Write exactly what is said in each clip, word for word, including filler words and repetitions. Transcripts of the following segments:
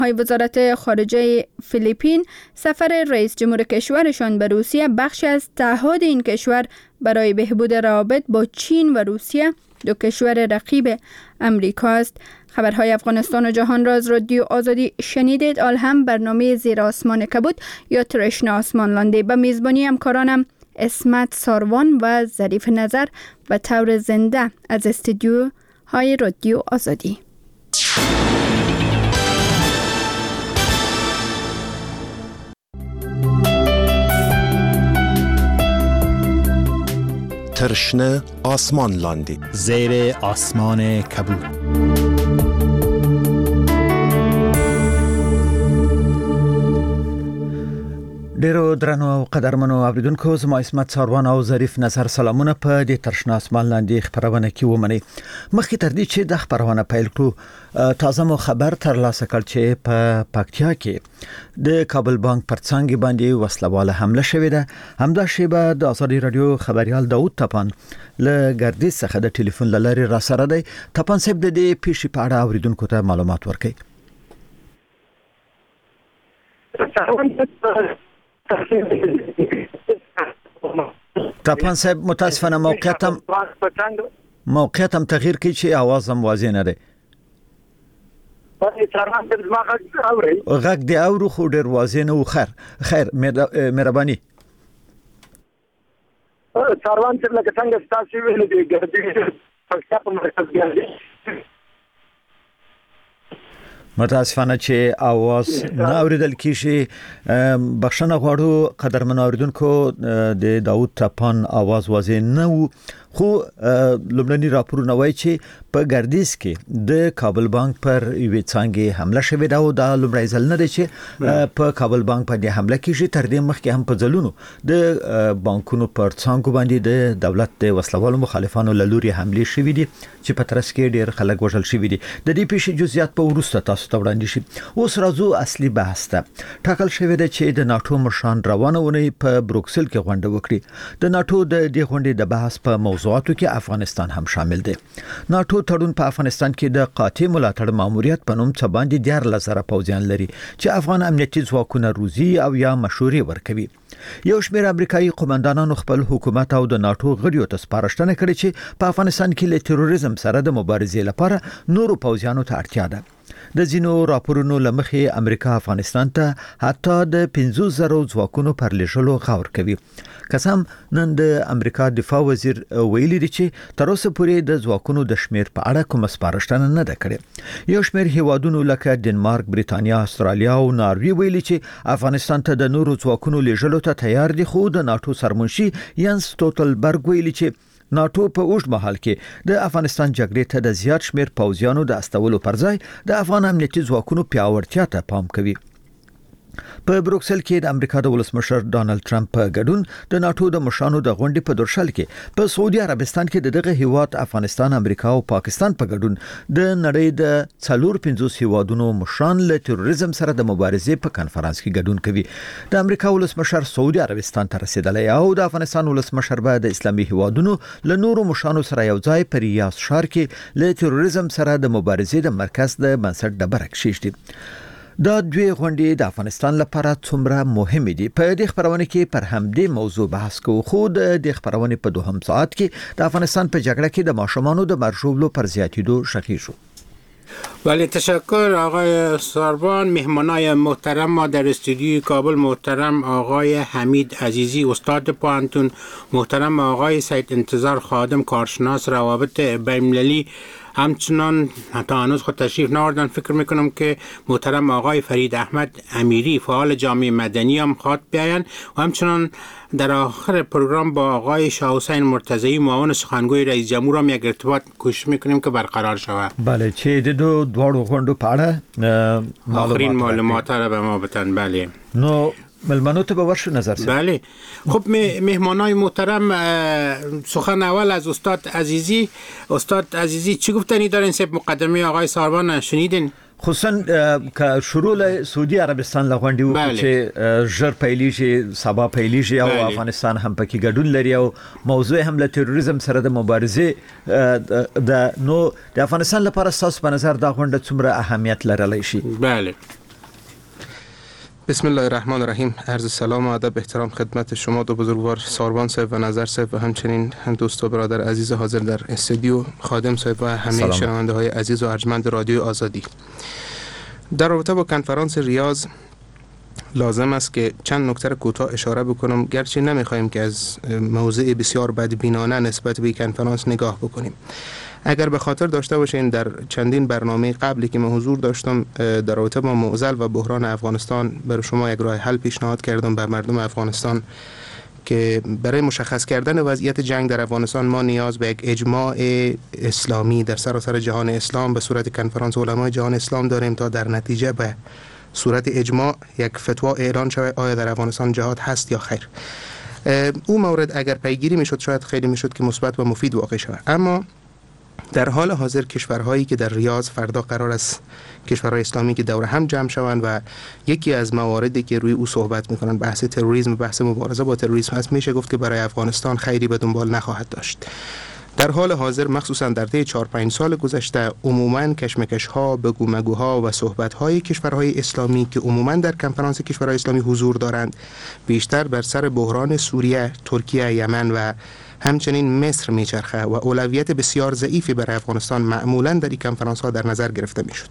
های وزارت خارجه فیلیپین سفر رئیس جمهور کشورشان به روسیه بخشی از تعهد این کشور برای بهبود روابط با چین و روسیه، دو کشور رقیب امریکا است. خبرهای افغانستان و جهان را از رادیو آزادی شنیدید. آل هم برنامه زیر آسمان کبود یا ترشنا آسمان لانده به میزبانی همکارانم اسمت ساروان و ظریف نظر به طور زنده از استودیو های رادیو آزادی. ترشنه آسمان لاندی زیر آسمان کبود. ډیرو درنو او قدرمنو اوریدونکو، زما اسمت ساروان او ظریف نظر سلامونه په دې ترشنا آسمان لاندې خبرونه کې ومني. مخکې تر دې چې د خبرونه پیل کړو، تازه مو خبر ترلاسه کړ چې په پکتیا کې د کابل بانک پر څنګه باندې وسلواله حمله شوې ده. همدا شیبه د آزادي رادیو خبريال داوود تپان له ګردیز څخه د ټلیفون لارې را سره دی. تپان صاحب د دې پیښې په اړه اوریدونکو ته معلومات ورکړي. تپان صاحب متاسفانه موقعیتم موقعیتم تغییر کی چې आवाज واضح نه دی. غږ دی اورو خو ډیر واضح نه و. خیر خیر مهرباني. ساروان چې لکه څنګه ستاسو ویل دي ګرځي پکتیا په مرکز کې متاسفانه چې आवाज نه اوریدل کیږي. بخښنه غواړو قدرمن اوریدونکو، د داوود تپان आवाज واضح نه و، خو لومړني راپورونه وایي چې په ګردیز کې د کابل بانک پر یوې څنګه حمله شوې ده او دا لومړی ځل نه دی چې په کابل بانک باندې حمله کیږي. تر دې مخکې هم په ځلونو د بانکونو پر څنګه باندې د دولت د وسلوالو مخالفانو له لوري حمله شوې دي چې په ترڅ کې ډېر خلک وژل شوي دي. د دې پیښې جزئیات په وروسته تاسو ته وړاندې شي. اوس راځو اصلي بحث ته. ټاکل شوې ده چې د ناتو مشران روانه ونې په بروکسل کې غونډه وکړي. د ناتو د دې غونډې د بحث په موضوعاتو کې افغانستان هم شامل دی. ناتو تړون په افغانستان کې د قاطع ملاتړ ماموریت په نوم څه باندې ډیر لزره پوځیان لري چې افغان امنیتي ځواکونه روزي او یا مشورې ورکوي. یو شمېر امریکایي قومندانانو خپل حکومت او د ناتو غړیو ته سپارښتنه کړې چې په افغانستان کې له تروریزم سره د مبارزې لپاره نورو پوځیانو ته اړتیا ده. د ځینو راپورونو لمخې امریکا افغانستان ته حتی د پنځوس زره ځواکونو پر لېږلو غور کوي. قسم نن د امریکا دفاع وزیر ویلي دی چې تر اوسه پورې د ځواکونو د شمیر په اړه کوم سپارښتنه نه ده کړې. یو شمیر هیوادونو لکه ډنمارک، بریتانیا، استرالیا او ناروی ویلي چې افغانستان ته د نورو ځواکونو لېږلو ته تیار دي، خو د ناتو سرمنشي ینس سټولټنبرګ ویلي چې ناتو په اوږد مهال کې د افغانستان جګړې ته د زیات شمیر پوځیانو د استولو پر ځای د افغان امنیتي ځواکونو پیاوړتیا ته پام کوي. په بروکسل کې د امریکا د ولسمشر ډانلډ ټرمپ په ګډون د ناتو د مشرانو د غونډې په درشل کې په سعودي عربستان کې د دغه هیواد افغانستان، امریکا او پاکستان په ګډون د نړۍ د څلور پنځوس هیوادونو مشران له تروریزم سره د مبارزې په کانفرنس کې ګډون کوي. د امریکا ولسمشر سعودي عربستان ته رسیدلی او د افغانستان ولسمشر به د اسلامي هیوادونو له نورو مشرانو سره یو ځای په ریاض ښار کې له تروریزم سره د مبارزې د مرکز د بنسټ ډبره کېږدي. دا دوی غونډې د افغانستان لپاره څومره مهمه دي؟ په دې خبرونه کې پر همدې موضوع بحث کوو. خو د دې خبرونه په دوهم ساعت کې د افغانستان په جګړه کې د ماشومانو د مرجوبلو پر زیاتیدو شکی شو. بله، تشکر آقای ساروان. مهمانای محترم ما در استودیوی کابل محترم آقای حمید عزیزی استاد پوهنتون، محترم آقای سید انتظار خادم کارشناس روابط بین‌المللی، همچنان تا هنوز خود تشریف ناوردن. فکر میکنم که محترم آقای فرید احمد امیری فعال جامعه مدنی هم خواد بیاین و همچنان در آخر پروگرام با آقای شاه حسین مرتضی معاون سخنگوی رئیس جمهور هم یک ارتباط کوشش میکنیم که برقرار شود. بله، چې د دو دواړو غونډو په اړه آخرین معلومات را به ما بتن. بله، نو ملمنو ته به ورشو نظر سید. بله، خب مهمانای محترم، سخن اول از استاد عزیزی. استاد عزیزی چی گفتنی دارین سب مقدمه آقای ساروان شنیدین؟ خصوصا که شروع له سعودي عربستان لغونډي وو چې ژر پیلیږي، سبا پیلیږي او بله. افغانستان هم پکې ګډون لري او موضوع هم له تروریزم سره د مبارزې د نو د افغانستان لپاره تاسو په نظر دا غونډه څومره اهمیت لرلی شي؟ بله، بسم الله الرحمن الرحیم. عرض سلام و ادب احترام خدمت شما دو بزرگوار ساربان صاحب و نظر صاحب و همچنین هم دوست و برادر عزیز حاضر در استودیو، خادم صاحب و همه شنونده های عزیز و ارجمند رادیو آزادی. در رابطه با کنفرانس ریاض لازم است که چند نکته کوتاه اشاره بکنم، گرچه نمیخوایم که از موضع بسیار بدبینانه نسبت به کنفرانس نگاه بکنیم. اگر به خاطر داشته باشین در چندین برنامه قبلی که من حضور داشتم در رابطه با معضل و بحران افغانستان برای شما یک راه حل پیشنهاد کردم به مردم افغانستان که برای مشخص کردن وضعیت جنگ در افغانستان ما نیاز به یک اجماع اسلامی در سراسر جهان اسلام به صورت کنفرانس علمای جهان اسلام داریم تا در نتیجه به صورت اجماع یک فتوا اعلان شود آیا در افغانستان جهاد هست یا خیر. او مورد اگر پیگیری میشد شاید خیلی میشد که مثبت و مفید واقع شود. اما در حال حاضر کشورهایی که در ریاض فردا قرار است کشورهای اسلامی که دور هم جمع شوند و یکی از مواردی که روی او صحبت میکنن بحث تروریسم و بحث مبارزه با تروریسم هست، میشه گفت که برای افغانستان خیری به دنبال نخواهد داشت. در حال حاضر مخصوصا در طی چهار پنج سال گذشته عموما کشمکش ها، بگو مگوها و صحبت های کشورهای اسلامی که عموما در کنفرانس کشورهای اسلامی حضور دارند بیشتر بر سر بحران سوریه، ترکیه، یمن و همچنین مصر میچرخه و اولویت بسیار ضعیفی برای افغانستان معمولا در این کنفرانس ها در نظر گرفته میشد.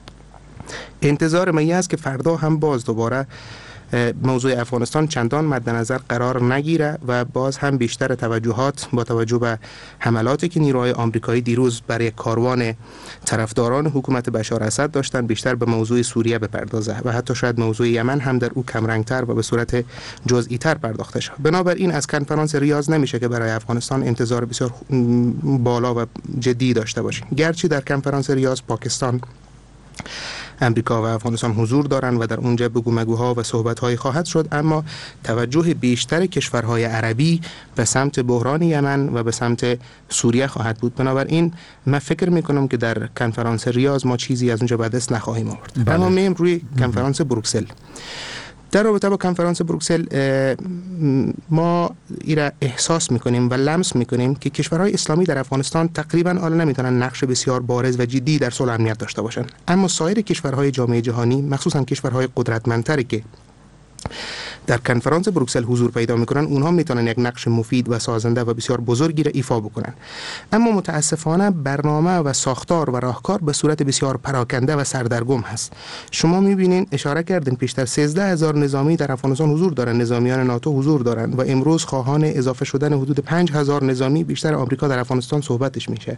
انتظار من است که فردا هم باز دوباره موضوع افغانستان چندان مد نظر قرار نگیره و باز هم بیشتر توجهات با توجه به حملاتی که نیروهای آمریکایی دیروز برای کاروان طرفداران حکومت بشار اسد داشتن بیشتر به موضوع سوریه بپردازه و حتی شاید موضوع یمن هم در او کمرنگتر و به صورت جزئی تر پرداخته شود. بنابراین از کنفرانس ریاض نمیشه که برای افغانستان انتظار بسیار بالا و جدی داشته باشیم. گرچه در کنفرانس ریاض پاکستان، امریکا و افغانستان حضور دارند و در اونجا بگو مگوها و صحبت‌های خواهد شد، اما توجه بیشتر کشورهای عربی به سمت بحران یمن و به سمت سوریه خواهد بود. بنابراین من فکر میکنم که در کنفرانس ریاض ما چیزی از اونجا به دست نخواهیم آورد. بله. اما میم روی کنفرانس بروکسل. در رابطه با کنفرانس بروکسل ما ایرا احساس میکنیم و لمس میکنیم که کشورهای اسلامی در افغانستان تقریبا حالا نمیتونن نقش بسیار بارز و جدی در صلح امنیت داشته باشن، اما سایر کشورهای جامعه جهانی مخصوصا کشورهای قدرتمندتری که در کنفرانس بروکسل حضور پیدا میکنن اونها میتونن یک نقش مفید و سازنده و بسیار بزرگی را ایفا بکنن. اما متاسفانه برنامه و ساختار و راهکار به صورت بسیار پراکنده و سردرگم هست. شما میبینین اشاره کردین پیشتر سیزده هزار نظامی در افغانستان حضور دارن، نظامیان ناتو حضور دارن و امروز خواهان اضافه شدن حدود پنج هزار نظامی بیشتر آمریکا در افغانستان صحبتش میشه.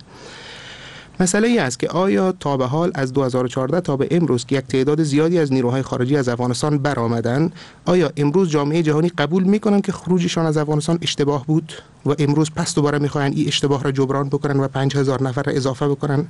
مسئله ای است که آیا تا به حال از دو هزار و چهارده تا به امروز که یک تعداد زیادی از نیروهای خارجی از افغانستان برآمدن، آیا امروز جامعه جهانی قبول میکنن که خروجشان از افغانستان اشتباه بود و امروز پس دوباره میخواین این اشتباه را جبران بکنن و پنج هزار نفر را اضافه بکنن؟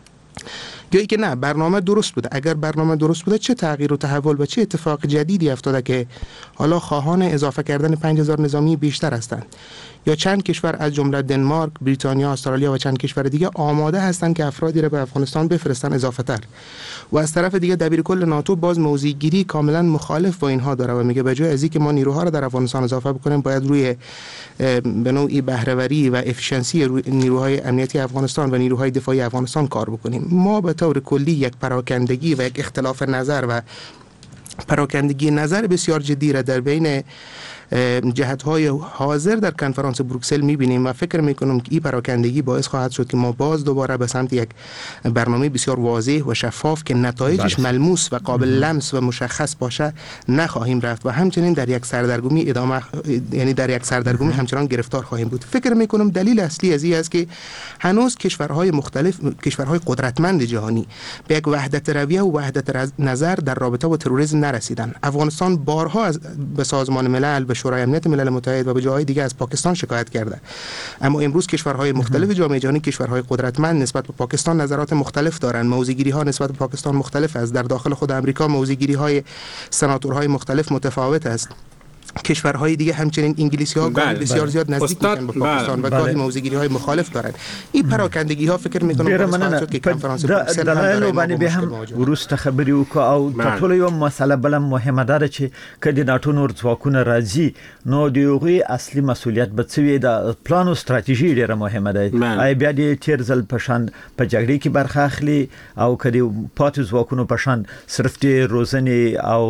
یا ای که نه برنامه درست بوده؟ اگر برنامه درست بوده چه تغییر و تحول و چه اتفاق جدیدی افتاده که حالا خواهان اضافه کردن پنج هزار نظامی بیشتر هستند؟ یا چند کشور از جمله دنمارک، بریتانیا، استرالیا و چند کشور دیگه آماده هستند که افرادی را به افغانستان بفرستن اضافه تر. و از طرف دیگه دبیرکل ناتو باز موضع‌گیری کاملا مخالف با اینها داره و میگه به جای از اینکه ما نیروها را در افغانستان اضافه بکنیم باید روی به نوعی بهره‌وری و افیشنسی نیروهای امنیتی افغانستان و نیروهای دفاعی افغانستان کار بکنیم. ما به طور کلی یک پراکندگی و یک اختلاف نظر و پراکندگی نظر بسیار جدی را در بین جهت‌های حاضر در کنفرانس بروکسل می‌بینیم و فکر می‌کنم که این پراکندگی باعث خواهد شد که ما باز دوباره به سمت یک برنامه بسیار واضح و شفاف که نتایجش ملموس و قابل لمس و مشخص باشه نخواهیم رفت و همچنین در یک سردرگمی ادامه یعنی در یک سردرگمی همچنان گرفتار خواهیم بود. فکر می‌کنم دلیل اصلی از این است که هنوز کشورهای مختلف کشورهای قدرتمند جهانی به یک وحدت رویه و وحدت نظر در رابطه با تروریسم نرسیدن. افغانستان بارها از به سازمان ملل، به شورای امنیت ملل متحد و به جاهای دیگه از پاکستان شکایت کرده، اما امروز کشورهای مختلف جامعه جهانی، کشورهای قدرتمند نسبت به پاکستان نظرات مختلف دارند. موضع‌گیری ها نسبت به پاکستان مختلف است. در داخل خود امریکا موضع‌گیری های سناتورهای مختلف متفاوت است. کشورهای دیگه همچنین انگلیسی ها بله، بسیار بله. زیاد نزدیک میشن به پاکستان بله. و گاهی موضع‌گیری های مخالف دارن. این پراکندگی ها فکر میکنم باعث شد که کنفرانس بروکسل هم باندې به هم ورسته خبري وکړو او ټول یو مسله بل مهمه ده چې کدي ناتو نور ځواکونه راځي نو دیوغي اصلي مسؤلیت به څه د پلان او ستراتیژي ډیره مهمه ده. ای بیا د تیرزل پشان په جګړې کې برخه اخلي او کدي پاتې ځواکونو پشان صرف د روزنې او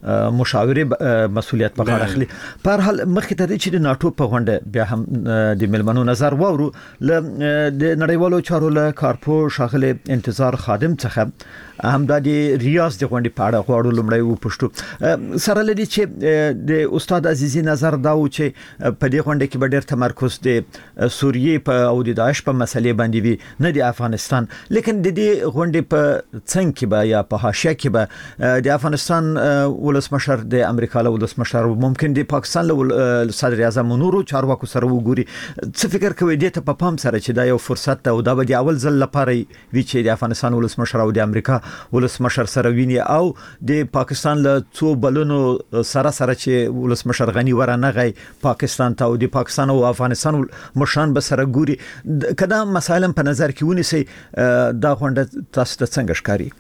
مشاورې مسولیت په غاړه اخلي. په هر حال مخکې ته چې د ناتو په غونډه بیا هم د ملمنو نظر واورو ل د نړیوالو چارو له کارپو شاغله انتظار خادم څخه هم د ریاض د غونډې په اړه غواړو لمړی و پښتو سره لدی چې د استاد عزیزي نظر دا و چې په دې غونډه کې به ډېر تمرکز د سوریې په او د داعش په مسلې باندې وي نه د افغانستان، لیکن د دې غونډې په څنګ کې به یا په حاشیه کې به د افغانستان ولسمشر د امریکا له ولسمشر ممکن د پاکستان له صدر اعظم نورو چارواکو سره وګوري. څه فکر کوي د ته په پام سره چې دا یو فرصت ده او دا به د اول ځل لپاره وي چې د افغانستان ولسمشر او د امریکا ولسمشر سره ویني او د پاکستان له څو بلونو سره سره چې ولسمشر غنی ورانه غي پاکستان ته او د پاکستان او افغانستان مشان به سره ګوري. کدا مسایل په نظر کې ونیسي دا غونډه تاسو ته څنګه ښکاري؟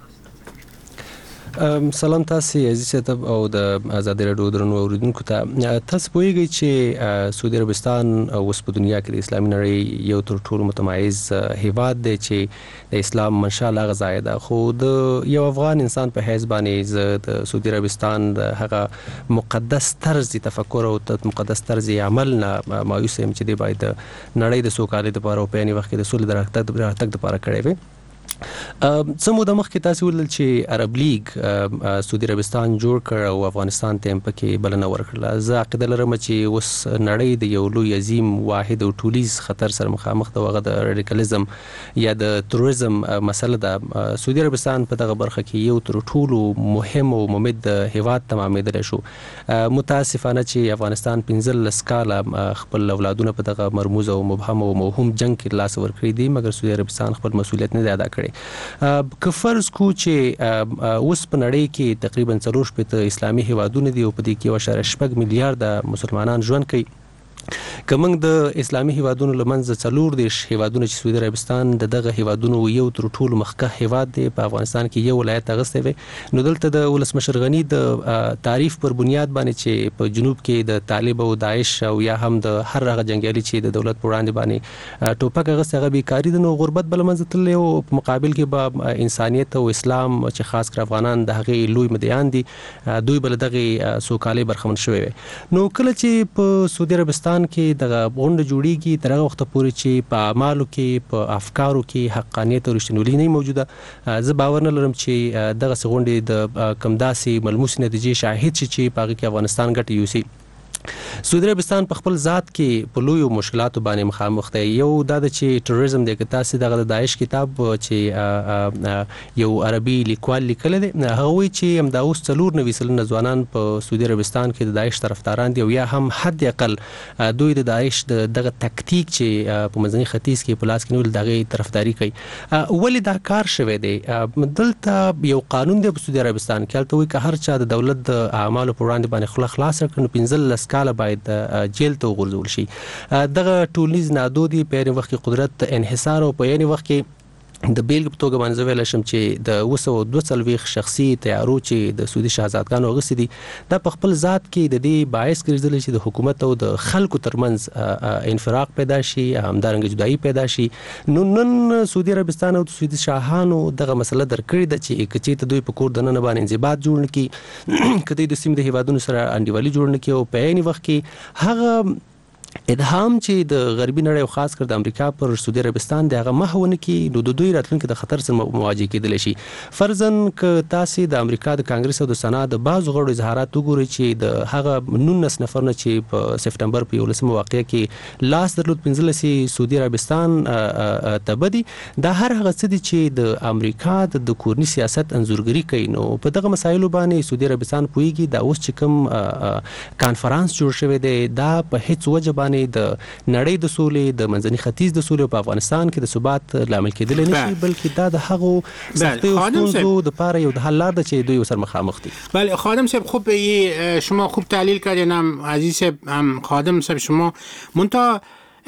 سلام تاسو عزیز صاحب او د آزادۍ رادیو درنو اوریدونکو ته. تاسو پوهیږئ چې سعودي عربستان اوس په دنیا کې د اسلامي نړۍ یو تر ټولو متمایز هیواد دی چې د اسلام منشا لا غځای ده، خو د یو افغان انسان په حیث باندې زه د سعودي عربستان د هغه مقدس طرز تفکر او مقدس طرز عمل نه مایوس یم چې دی باید نړۍ د سوکالۍ لپاره او په یوه وخت کې د سولې د راتګ لپاره کړی وي. سمو د مخ کې تاسو ولل چې عرب لیگ سعودي عربستان جوړ کړ او افغانستان ته هم پکې بلنه ورکړه. زه عقیده لرم چې اوس نړۍ د یو لوی عظیم واحد او ټولیز خطر سره مخامخ ده، هغه د رادیکالزم یا د تروریزم مسله ده. سعودي عربستان په دغه برخه کې یو تر ټولو مهم او ممد هیواد تمامېدل شو. متاسفانه چې افغانستان پنځلس کاله خپل اولادونه په دغه مرموز او مبهم او موهوم جنگ کې لاس ورکړي دي، مګر سعودي عربستان خپل مسؤلیت نه ادا کړی. که فرض کو چې اوس په نړۍ کې تقریبا څلور شپېته اسلامي هیوادونه دي او په دې کې یو اشاریه شپږ میلیارډ مسلمانان ژوند کوي، که موږ د اسلامي هیوادونو لمنځه څلور دیرش هیوادونه چې سعودي عربستان د دغه هیوادونو یو تر ټولو مخکښ هیواد دی په افغانستان کې یو ولایت اغستی وي، نو دلته د ولسمشر غني د تعریف پر بنیاد باندې چې په جنوب کې د طالب او داعش او یا هم د هر هغه جنګیالي چې د دولت پر وړاندې باندې ټوپک اغستی هغه بیکاري ده، نو غربت به له منځه تللی او په مقابل کې به انسانیت او اسلام چې خاص کر افغانان د هغې لوی مدعیان دي دوی به له دغې سوکالۍ برخمن شوي وي. نو کله چې په سعودي عربستان کې دغه غونډه جوړیږي تر هغه وخته پورې چې په اعمالو کې په افکارو کې حقانیت او رښتینولي نه موجوده، زه باور نه لرم چې دغه غونډې د کم داسې ملموس نتیجې شاهد شي چې په هغې کې افغانستان ګټه یوسي. سعودي عربستان په خپل ذات کې په لویو مشکلاتو باندې مخامخ دی. یو دا ده چې ټروریزم دی، که تاسې دغه د داعش کتاب چې یو عربي لیکوال لیکلی دی هغه وایي چې همدا اوس څلور نوي سلنه ځوانان په سعودي عربستان کې د داعش طرفداران دي او یا هم حد اقل دوی د داعش د دغه تکتیک چې په منځني ختیځ کې په لاس کې نیول د هغې طرفداري کوي. ولې دا کار شوی دی؟ دلته یو قانون دی په سعودي عربستان کې، هلته وایي که هر چا د دولت د اعمالو پر وړاندې باندې خوله خلاصه کړي نو پنځلس کاله باید جیل ته وغورځول شي. دغه ټولنیز نادودي په یعنې وخت کې قدرت انحصار او په یعنې وخت کې د بیلګې په توګه باندې زه ویلی شم چې د اوه سوه دوه څلوېښت شخصي تیارو چې د سعودي شهزادګانو اغوستي دي دا په خپل ذات کې د دې باعث ګرځېدلی چې د حکومت او د خلکو ترمنځ انفراق پیدا شي، همدارنګه جدایي پیدا شي. نو نن سعودي عربستان او د سعودي شاهانو دغه مسله در کړې ده چې که چېرته دوی په کور دننه باندې انضباط جوړ نه کړي، که دوی د سیمې د هیوادونو سره انډیوالي جوړ نه کړي او په عین وخت کې هغه ادهام چې د غربي نړۍ او خاص کر د امریکا پر سعودي عربستان د هغه محو نه کړي نو د دوی راتلونکي د خطر سره مواجه کېدلی شي. فرضاً که تاسې د امریکا د کانګرس او د سنا د بعضو غړو اظهارات وګورئ چې د هغه نولس نفرونه چې په سپټمبر په یولسمه واقعه کې لاس درلود پنځلسې سعودي عربستان تبه دي، دا هر هغه څه دي چې د امریکا د کورني سیاست انځورګري کوي. نو په دغه مسایلو باندې سعودي عربستان پوهیږي دا اوس چې کوم کانفرانس جوړ شوی دی دا په هیڅ وجه باندې د نړۍ د سولې د منځني ختیځ د سولې په افغانستان کې د ثبات لامل کېدلی نه شي، بلکې دا د هغو سختیو ستونزو دپاره یو د حل لار ده چې دوی ورسره مخامخ دي. بله خادم صاحب خوب شما خوب تحلیل کردین، هم عزیز صاحب هم خادم صاحب شما منتها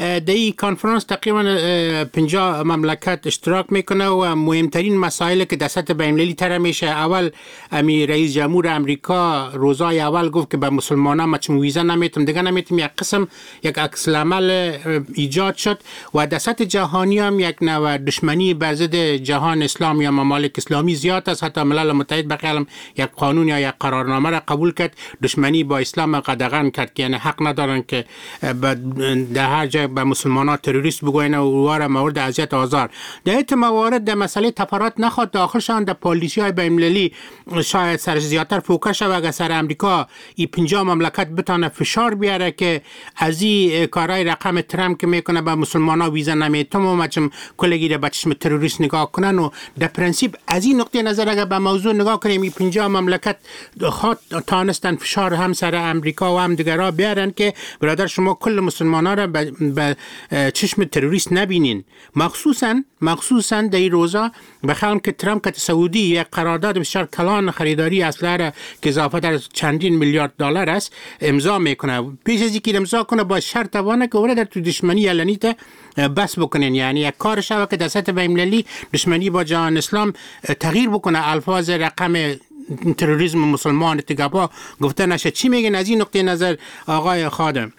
در این کنفرانس تقریبا پنجاه مملکت اشتراک میکنه و مهمترین مسائل که در سطح بین‌المللی طرح میشه، اول امی رئیس جمهور امریکا روزای اول گفت که به مسلمانان ما چون ویزا نمیتم دیگه نمیتم، یک قسم یک عکس العمل ایجاد شد و در سطح جهانی هم یک نوع دشمنی بر ضد جهان اسلام یا ممالک اسلامی زیاد است. حتی ملل متحد بخیالم یک قانون یا یک قرارنامه را قبول کرد دشمنی با اسلام قدغن کرد که یعنی حق ندارن که در هر جای به مسلمانان تروریست بگوین و اوار مورد اذیت آزار. در این موارد در مسئله تفرات نخواد داخلشان در پالیسی های بین‌المللی شاید سر زیادتر فوکس شود اگر سر امریکا این پنجاه مملکت بتانه فشار بیاره که از این کارهای رقم ترامپ که میکنه به مسلمانان ویزا نمیتم و مچم کلگی را به چشم تروریست نگاه کنن و در پرنسیپ از این نقطه نظر اگر به موضوع نگاه کنیم این پنجاه مملکت خود تانستن فشار هم سر امریکا و هم دیگرها بیارن که برادر شما کل مسلمانان را به چشم تروریست نبینین. مخصوصا مخصوصا در این روزا بخوام که ترامپ که سعودی یک قرارداد بسیار کلان خریداری اسلحه را که اضافه در چندین میلیارد دلار است امضا میکنه. پیش از اینکه امضا کنه با شرط وانه که ولی در تو دشمنی علنی ته بس بکنن، یعنی یک کار شوه که در سطح بین‌المللی دشمنی با جهان اسلام تغییر بکنه، الفاظ رقم تروریسم مسلمان اتقابا گفته نشه. چی میگن از این نقطه نظر آقای خادم؟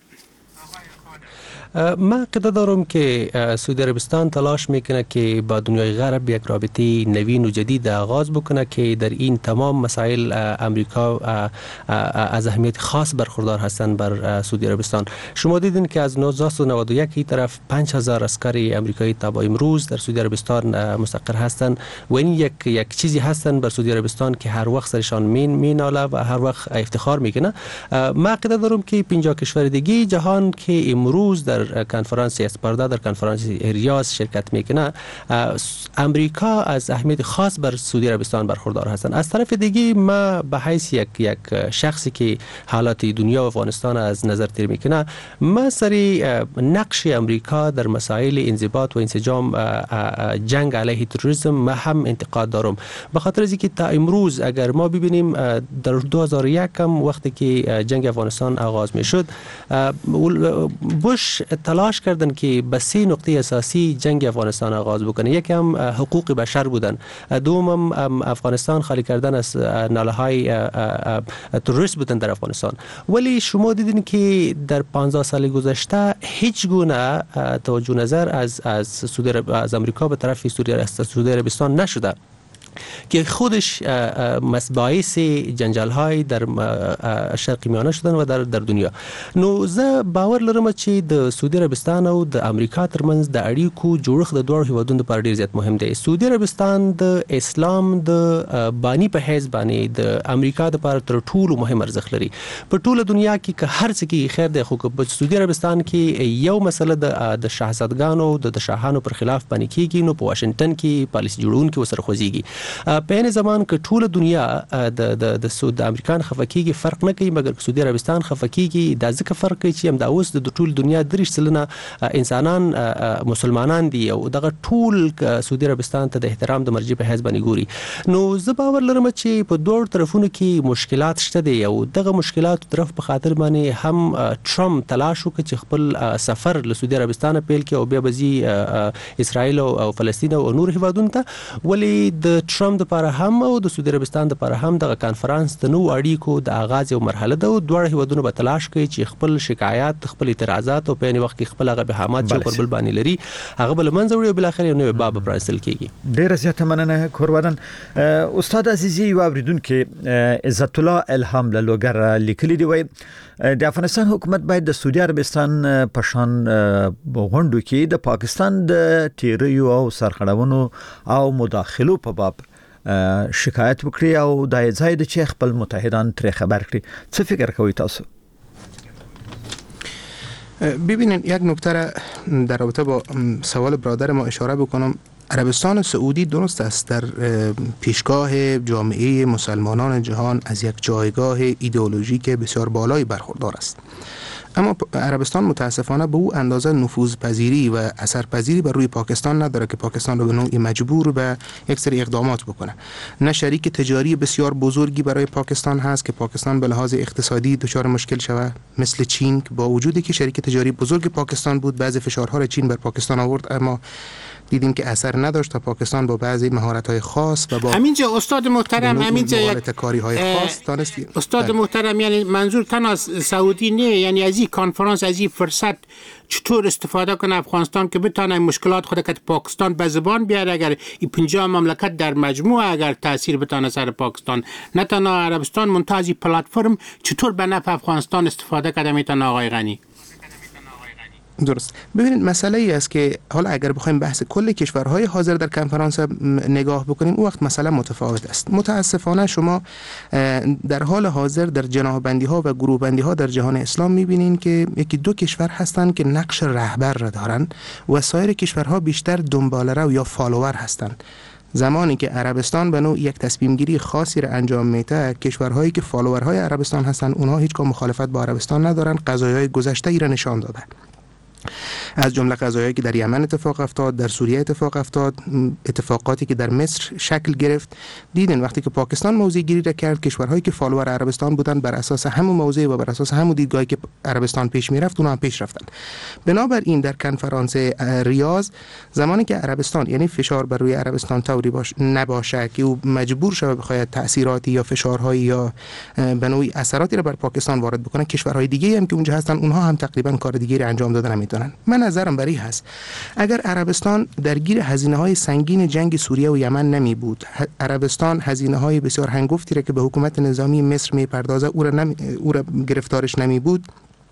من عقیده دارم که سعودی عربستان تلاش میکنه که با دنیای غرب یک رابطه نوین و جدید آغاز بکنه که در این تمام مسائل امریکا از اهمیت خاص برخوردار هستند بر سعودی عربستان. شما دیدین که از هزار و نهصد و نود و یک طرف پنج هزار عسکر امریکایی تا با امروز در سعودی عربستان مستقر هستند و این یک یک چیزی هستند بر سعودی عربستان که هر وقت سرشان مین میناله و هر وقت افتخار میکنه. من عقیده دارم که پنجاه کشور دیگه جهان که امروز در کنفرانس اسپاردا در کنفرانس ریاض شرکت میکنه امریکا از اهمیت خاص بر سعودی عربستان برخوردار هستند. از طرف دیگه ما به حیث یک یک شخصی که حالات دنیا و افغانستان از نظر تیر میکنه، ما سری نقش امریکا در مسائل انضباط و انسجام جنگ علیه تروریسم ما هم انتقاد دارم، به خاطر اینکه تا امروز اگر ما ببینیم در دو هزار و یک هم وقتی که جنگ افغانستان آغاز میشد بوش تلاش کردن که به سه نقطه اساسی جنگ افغانستان آغاز بکنه. یکی هم حقوق بشر بودن، دوم هم افغانستان خالی کردن از ناله‌های تروریست بودن در افغانستان. ولی شما دیدین که در پانزده سال گذشته هیچ گونه توجه نظر از از سعودی از امریکا به طرف سعودی عربستان نشده که خودش باعث جنجال های در شرق میانه شدن و در در دنیا. نو زه باور لرم چې د سعودي عربستان او د امریکا ترمنځ د اړیکو جوړښت د دوه هیوادونو لپاره ډیر زیات مهم دی. سعودي عربستان د اسلام د بانی په حیث باندې د امریکا د لپاره تر ټولو مهم ارزښت لري. په ټوله دنیا کې که هر څه کې خیر دی، خو په سعودي عربستان کې یو مسله د د شاهزادګانو د شاهانو پر خلاف باندې کیږي، نو په واشنگټن کې پالیسي جوړونکي وسره خوځيږي. په این زمان که ټول دنیا د د د سعود امریکان خفکیږي فرق نه کوي، مګر سعودي عربستان خفکیږي د ځکه فرق کوي چې هم دا اوس د ټول دنیا درې سلنه انسانان مسلمانان دي او دغه ټول سعودي عربستان ته د احترام د مرجع په حیث باندې ګوري. نو زه باور لرم چې په دوه طرفونو کې مشکلات شته دي او دغه مشکلات طرف په خاطر باندې هم ټرمپ تلاش وکړي چې خپل سفر له سعودي عربستان پیل کړي او بیا بزي اسرائیل او فلسطین او نور هیوادونو ته. ولی د ټرمپ د لپاره هم او د سعودي عربستان د لپاره هم دغه کانفرنس د نو اړیکو د آغاز یو مرحله ده او دوه هیوادونو به تلاش کوي چې خپل شکایات، خپل اعتراضات او په وخت کې خپل هغه بهامات چې پر بل باندې لري هغه بل منځ وړي او بل اخر یو نوې باب پرانستل کیږي. ډیره زیاته مننه کوروادن. استاد عزیزي یو اوریدونکو عزت الله الهام لوګر لیکلی دی وای د افغانستان حکومت باید د سعودي عربستان په شان غونډو کې د پاکستان د تیریو او سرخړونو او مداخلو په باب شکایت وکړي او د ځای د چې خپل متحدان ترې خبر کړي. څه فکر کوي تاسو؟ ببینید یک نکته را در رابطه با سوال برادر ما اشاره بکنم. عربستان سعودی درست است در پیشگاه جامعه مسلمانان جهان از یک جایگاه ایدئولوژیک بسیار بالایی برخوردار است. اما عربستان متاسفانه به او اندازه نفوذ پذیری و اثرپذیری بر روی پاکستان نداره که پاکستان رو به نوعی مجبور به یک سری اقدامات بکنه. نه شریک تجاری بسیار بزرگی برای پاکستان هست که پاکستان به لحاظ اقتصادی دچار مشکل شود مثل چین، که با وجودی که شریک تجاری بزرگ پاکستان بود بعضی فشارها را چین بر پاکستان آورد اما دیدیم که اثر نداشت تا پاکستان با بعضی مهارت‌های خاص و با همینجا استاد محترم همینجا یک کاری‌های خاص دانست. استاد بله. محترم یعنی منظور تنها سعودی نه، یعنی از این کنفرانس از این فرصت چطور استفاده کنه افغانستان که بتونه مشکلات خود که پاکستان به زبان بیاره، اگر این پنجاه مملکت در مجموع اگر تاثیر بتونه سر پاکستان نه تنها عربستان منتازی پلتفرم چطور به نفع افغانستان استفاده کنه میتونه آقای غنی؟ درست. ببینید مسئله ای است که حالا اگر بخوایم بحث کل کشورهای حاضر در کنفرانس نگاه بکنیم اون وقت مسئله متفاوت است. متاسفانه شما در حال حاضر در جناح‌بندی ها و گروه بندی ها در جهان اسلام میبینین که یکی دو کشور هستند که نقش رهبر را دارند و سایر کشورها بیشتر دنباله‌رو یا فالوور هستند. زمانی که عربستان به نوع یک تصمیم گیری خاصی را انجام میده، کشورهایی که فالوورهای عربستان هستند اونها هیچ کدام مخالفت با عربستان ندارند، قضایای گذشته ای را نشان داده. از جمله قضایایی که در یمن اتفاق افتاد، در سوریه اتفاق افتاد، اتفاقاتی که در مصر شکل گرفت. دیدن وقتی که پاکستان موضع گیری را کرد، کشورهایی که فالوور عربستان بودن بر اساس همون موضع و بر اساس همون دیدگاهی که عربستان پیش میرفت اونها هم پیش رفتن. بنابراین در کنفرانس ریاض زمانی که عربستان یعنی فشار بر روی عربستان طوری باش نباشه که او مجبور شه بخواد تاثیراتی یا فشارهایی یا به نوعی اثراتی را بر پاکستان وارد بکنه، کشورهای دیگه هم که اونجا هستن اونها هم تقریبا کار دیگه را انجام دادن نمیتونن. من نظرم بر این هست اگر عربستان درگیر هزینه‌های سنگین جنگ سوریه و یمن نمی بود، عربستان هزینه‌های بسیار هنگفتی را که به حکومت نظامی مصر میپردازه او را نمی... او را گرفتارش نمی بود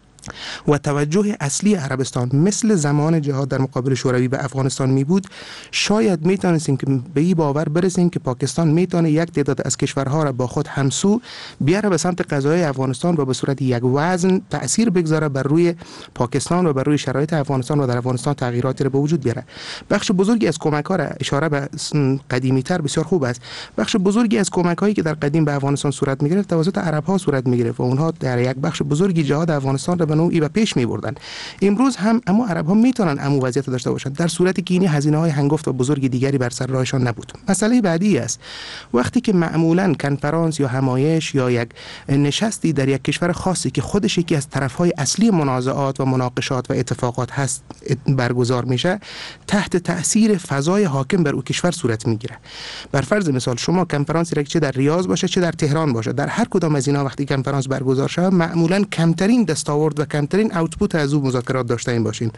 و توجه اصلی عربستان مثل زمان جهاد در مقابل شوروی به افغانستان می بود، شاید می تونستیم که به این باور برسیم که پاکستان می تونه یک تعداد از کشورها را با خود همسو بیاره به سمت قضایای افغانستان و به صورت یک وزن تأثیر بگذاره بر روی پاکستان و بر روی شرایط افغانستان و در افغانستان تغییراتی را به وجود بیاره. بخش بزرگی از کمک‌ها را اشاره به قدیمی‌تر بسیار خوب است. بخش بزرگی از کمک‌هایی که در قدیم به افغانستان صورت می‌گرفت توسط عرب‌ها صورت می‌گرفت و اونها در یک بخش بزرگی جهاد افغانستان را به نوعی به پیش می‌بردن. امروز هم اما عرب‌ها میتونن امو وضعیت داشته باشند در صورتی که این هزینه‌های هنگفت و بزرگ دیگری بر سر راهشان نبود. مسئله بعدی است وقتی که معمولاً کنفرانس یا همایش یا یک نشستی در یک کشور خاصی که خودش یکی از طرف‌های اصلی منازعات و مناقشات و اتفاقات هست برگزار میشه، تحت تأثیر فضای حاکم بر او کشور صورت میگیره. بر فرض مثال شما کنفرانسی را چه در ریاض باشه چه در تهران باشه، در هر کدام از اینا وقتی کنفرانس برگزار شود معمولاً کمترین دستاورد و کمترین اوتپوت از او مذاکرات داشته این باشین،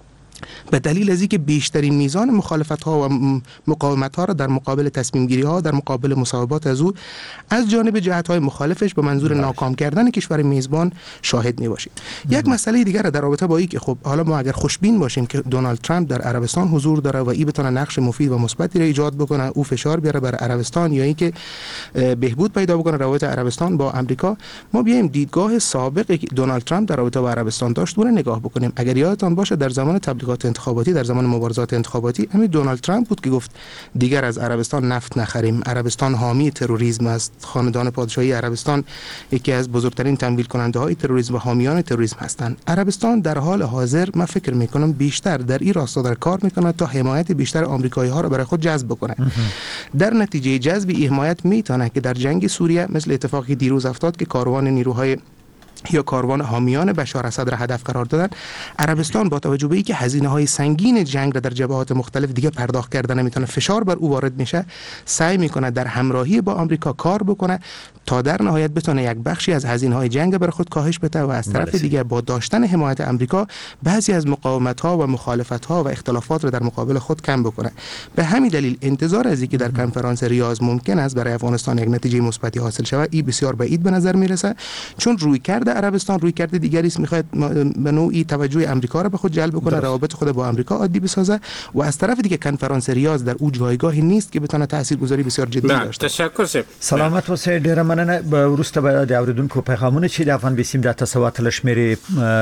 به دلیل از اینکه بیشترین میزان مخالفت ها و مقاومت ها را در مقابل تصمیم گیری ها در مقابل مصاحبات از او از جانب جهت های مخالفش به منظور ناکام کردن کشور میزبان شاهد می باشیم. یک مسئله دیگر در رابطه با این که خب حالا ما اگر خوشبین باشیم که دونالد ترامپ در عربستان حضور داره و این بتونه نقش مفید و مثبتی را ایجاد بکنه، او فشار بیاره بر عربستان یا اینکه بهبود پیدا بکنه روابط عربستان با آمریکا، ما بیایم دیدگاه سابقی که دونالد ترامپ در رابطه با عربستان داشت رو نگاه بکنیم. اگر یادتان باشه در زمان تبلیغات انتخاباتی، در زمان مبارزات انتخاباتی، همین دونالد ترامپ بود که گفت دیگر از عربستان نفت نخریم، عربستان حامی تروریسم است، خاندان پادشاهی عربستان یکی از بزرگترین تمویل کننده های تروریسم و حامیان تروریسم هستند. عربستان در حال حاضر من فکر میکنم بیشتر در این راستا در کار میکنه تا حمایت بیشتر آمریکایی ها را برای خود جذب بکنه. در نتیجه جذب این حمایت میتونه که در جنگ سوریه مثل اتفاقی دیروز افتاد که کاروان نیروهای یا کاروان حامیان بشار اسد را هدف قرار دادن، عربستان با توجه به اینکه هزینه‌های سنگین جنگ را در جبهات مختلف دیگه پرداخت کردن نمیتونه، فشار بر او وارد میشه، سعی میکنه در همراهی با آمریکا کار بکنه تا در نهایت بتونه یک بخشی از هزینه‌های جنگ بر خود کاهش بده و از طرف دیگه با داشتن حمایت آمریکا بعضی از مقاومت‌ها و مخالفت‌ها و اختلافات را در مقابل خود کم بکنه. به همین دلیل انتظار از اینکه در کنفرانس ریاض ممکن است برای افغانستان یک نتیجه مثبتی حاصل شود این بسیار بعید به نظر میرسه، چون رویکرد عربستان روی کرده دیگری است، میخواد به نوعی توجه آمریکا را به خود جلب کنه، روابط خود با آمریکا عادی بسازه و از طرف دیگه کنفرانس ریاض در او جایگاهی نیست که بتونه تاثیرگذاری بسیار جدی داشته. تشکر سه سلامت اوسئ. ډیره مننه. ورسته به د اوریدونکو پیغامونه چې د افغان بیسیم د تسوات لشمري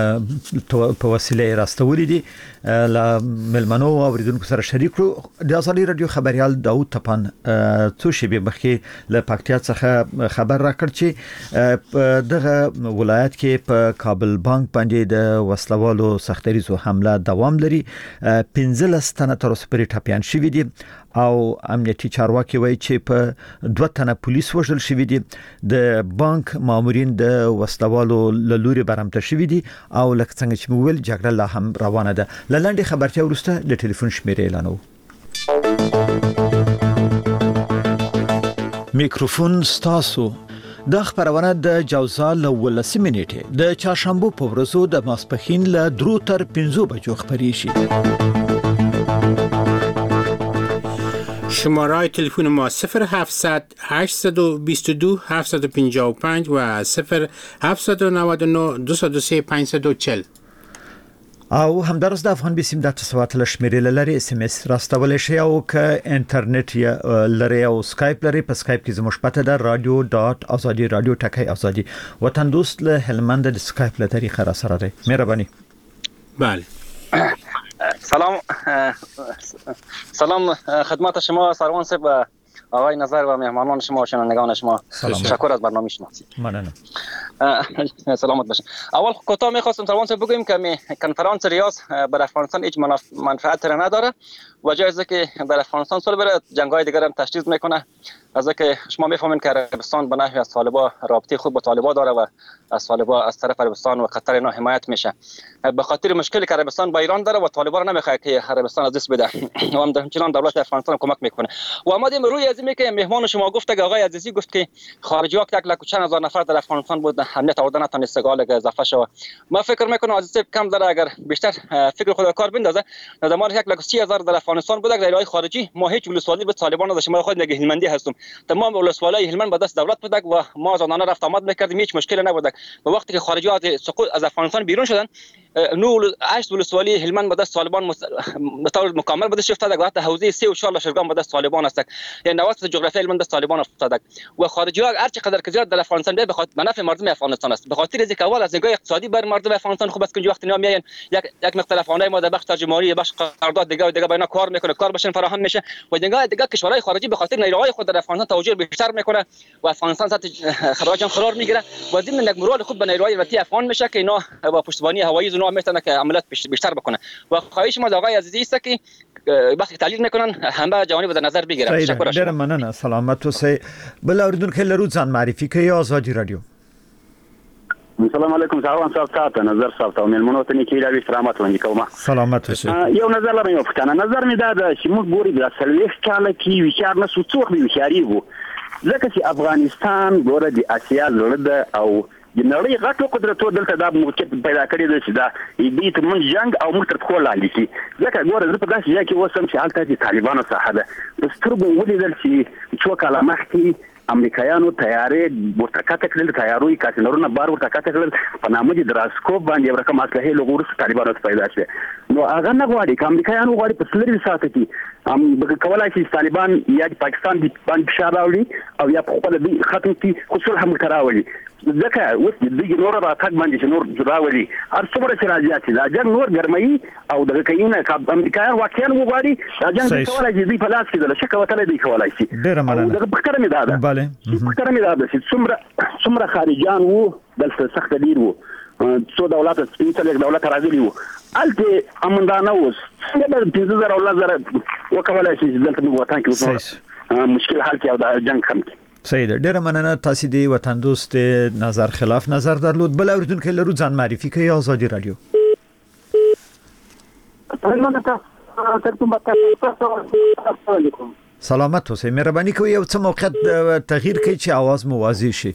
په وسیله راستولې دي ل ملمنو او اوریدونکو سره شریک کړو. د ازالي رادیو خبريال داوود تپان څو شی به مخکې له پکتیا څخه خبر راکړ چې دغه ولایت کې په کابل بانک باندې د وسلوالو سختریزو حمله دوام لري. پنځلس تنه تر اوسه پورې ټپيان شوي دي او امنیتي چارواکي وایي چې په دوه تنه پولیس وژل شوي دي. د بانک مامورین د وسلوالو لوري برمته شوي دي او لکه څنګه چې موږ ویل جګړه لا هم روانه ده. لاندې خبرتیا وروسته د ټلیفون شمیرې اعلانو. میکروفون ستاسو. د خبرونه د جوزا له ولسمې نیټه د چهارشنبه په ورځو د ماسپښین له درو تر پنځو بجو خبري شي. شماره تلفن ما صفر هفتصد هشتصد و بیست و دو هفتصد و پنجاه و پنج و صفر هفتصد و نود و نه دویست و سه پانصد و چهل. او همدارس د افغان بیسیم د تسوات لشمیرې لري اس ام اس راستول شي او ک انټرنیټ یا لري او سکایپ لري. په سکایپ کې زموږ پته ده رادیو ډاټ ازادي رادیو ټکی ازادي. وطن دوست له هلمند د سکایپ له طریقه را سره دی. مهرباني. بله. سلام سلام خدمت شما سروان صاحب، آقای نظر و مهمانان شما و شنوندگان شما. تشکر از برنامه شما. ممنونم. سلامت باشین. اول کوتاه می‌خواستم سروان صاحب بگویم که می کنفرانس ریاض برای افغانستان هیچ منفعت را نداره و جای است که در افغانستان سال بره جنگ‌های دیگر هم تشدید میکنه. از اینکه شما میفهمین که عربستان به نحوی از طالبان رابطه خوب با طالبان داره و از طالبان از طرف عربستان و قطر اینا حمایت میشه. به خاطر مشکلی که عربستان با ایران داره و طالبان نمیخواد که عربستان از دست بده و هم همچنان دولت افغانستان کمک میکنه. و آمدیم روی از اینکه که مهمان شما گفت که آقای عزیزی گفت که خارجی‌ها یک لک و چند هزار نفر در افغانستان بود، امنیت آوردن نتونست استقلال اضافه شود. ما فکر میکنم عزیز کم داره، اگر بیشتر فکر خود کار بندازه در زمان یک لک و سی هزار در افغانستان بود. در خارجی ما هیچ ولسوالی به طالبان نداشتیم. ما خود نگه هلمندی هستم. تمام ولسوالای هلمند به دست دولت بود و ما آزادانه رفت آمد میکردیم، هیچ مشکلی نبود. و وقتی که خارجی‌ها سقوط از افغانستان بیرون شدن، نو هشت ولسوالی هلمند به دست طالبان به طور مکمل به دست افتاد و حتی حوزه سه و چهار لشکرگاه به دست طالبان است. یعنی نوات جغرافیایی هلمند دست طالبان افتاد و خارجی‌ها هر چقدر که زیاد در افغانستان به خاطر منافع مردم افغانستان است. به خاطر از اینکه اول از نگاه اقتصادی بر مردم افغانستان خوب است که وقتی اینا میایین یک یک مقدار افغانای ما در بخش ترجمه‌ای بخش قرارداد دیگه و دیگه با اینا کار میکنه، کار بشن فراهم میشه و نگاه دیگه کشورهای خارجی به خاطر نیروهای خود در افغانستان توجه بیشتر میکنه و افغانستان سطح خراج قرار میگیره و ضمن یک مرور خوب به نیروهای وطنی افغان میشه که اینا با پشتیبانی هوایی اونا میتونه که عملیات بیشتر بکنه. و خواهش ما از آقای عزیزی است که وقتی تحلیل میکنن همه جوانب در نظر بگیرن. تشکر. ډیر مننه. سلامت اوسئ. بل اوریدونکو له روزان معرفي کوي آزادي رادیو. السلام علیکم سروان صاحب، تاسو نظر صاحب ته ملمنو ته نیکی راوي احترامات وړاندې کوم. سلامت اوسئ. یو نظر لرم یو فتنه نظر می دا چې موږ ګوري د سلويخ کاله کې وشار نه څو څوک به وشاري وو ځکه چې افغانستان ګوره د اسیا زړه ده او د نړۍ غټو قدرتونو دلته دا موقعیت پیدا کړی دی چې دا دې ته موږ جنگ او موږ تر خو لاندې شي. ځکه ګوره زه په داسې ځای کې اوسم چې هلته د طالبانو ساحه ده. د سترګو ولیدل چې څو کاله مخکې امریکایانو تیارې ورته کاته کړل، تیاروي کاتنرونه بار ورته کاته کړل په نامه د دراسکوپ باندې یو رقم اصله له ورس طالبانو پیدا شي. نو هغه نه غواړي چې امریکایانو غواړي په سلري ساعت کې هم کولای شي طالبان یا پاکستان د باندې فشار راوړي او یا په خپل د ختم کې خصوص هم راوړي. ځکه اوس د نور راتګ باندې چې نور راولي هر څومره چې راځي چې دا جنگ نور ګرمي او دغه کینه ک امریکایان واقعا وغواړي دا جنگ کولای شي په لاس کې د شک وتل دی کولای شي. ډیر مننه. دغه فکر مې دا ده. bale فکر مې دا ده چې څومره څومره خارجيان وو دلته سخت ډیر وو څو دولت سپیڅلې دولت راځي وو الته امندانه اوس څنګه د پنځه زره او لزر وکولای شي دلته موږ وطن کې مشکل حل کې او د جنگ کم کې. صحیح ده. ډیره مننه. تاسو دی وطن دوست نظر خلاف نظر درلود. بل اوریدونکو له رو ځان معرفي کوي آزادي رادیو. سلامت اوسئ. مهرباني کوئ یو څه موقعیت تغییر کړئ چې आवाज مو واضح شي.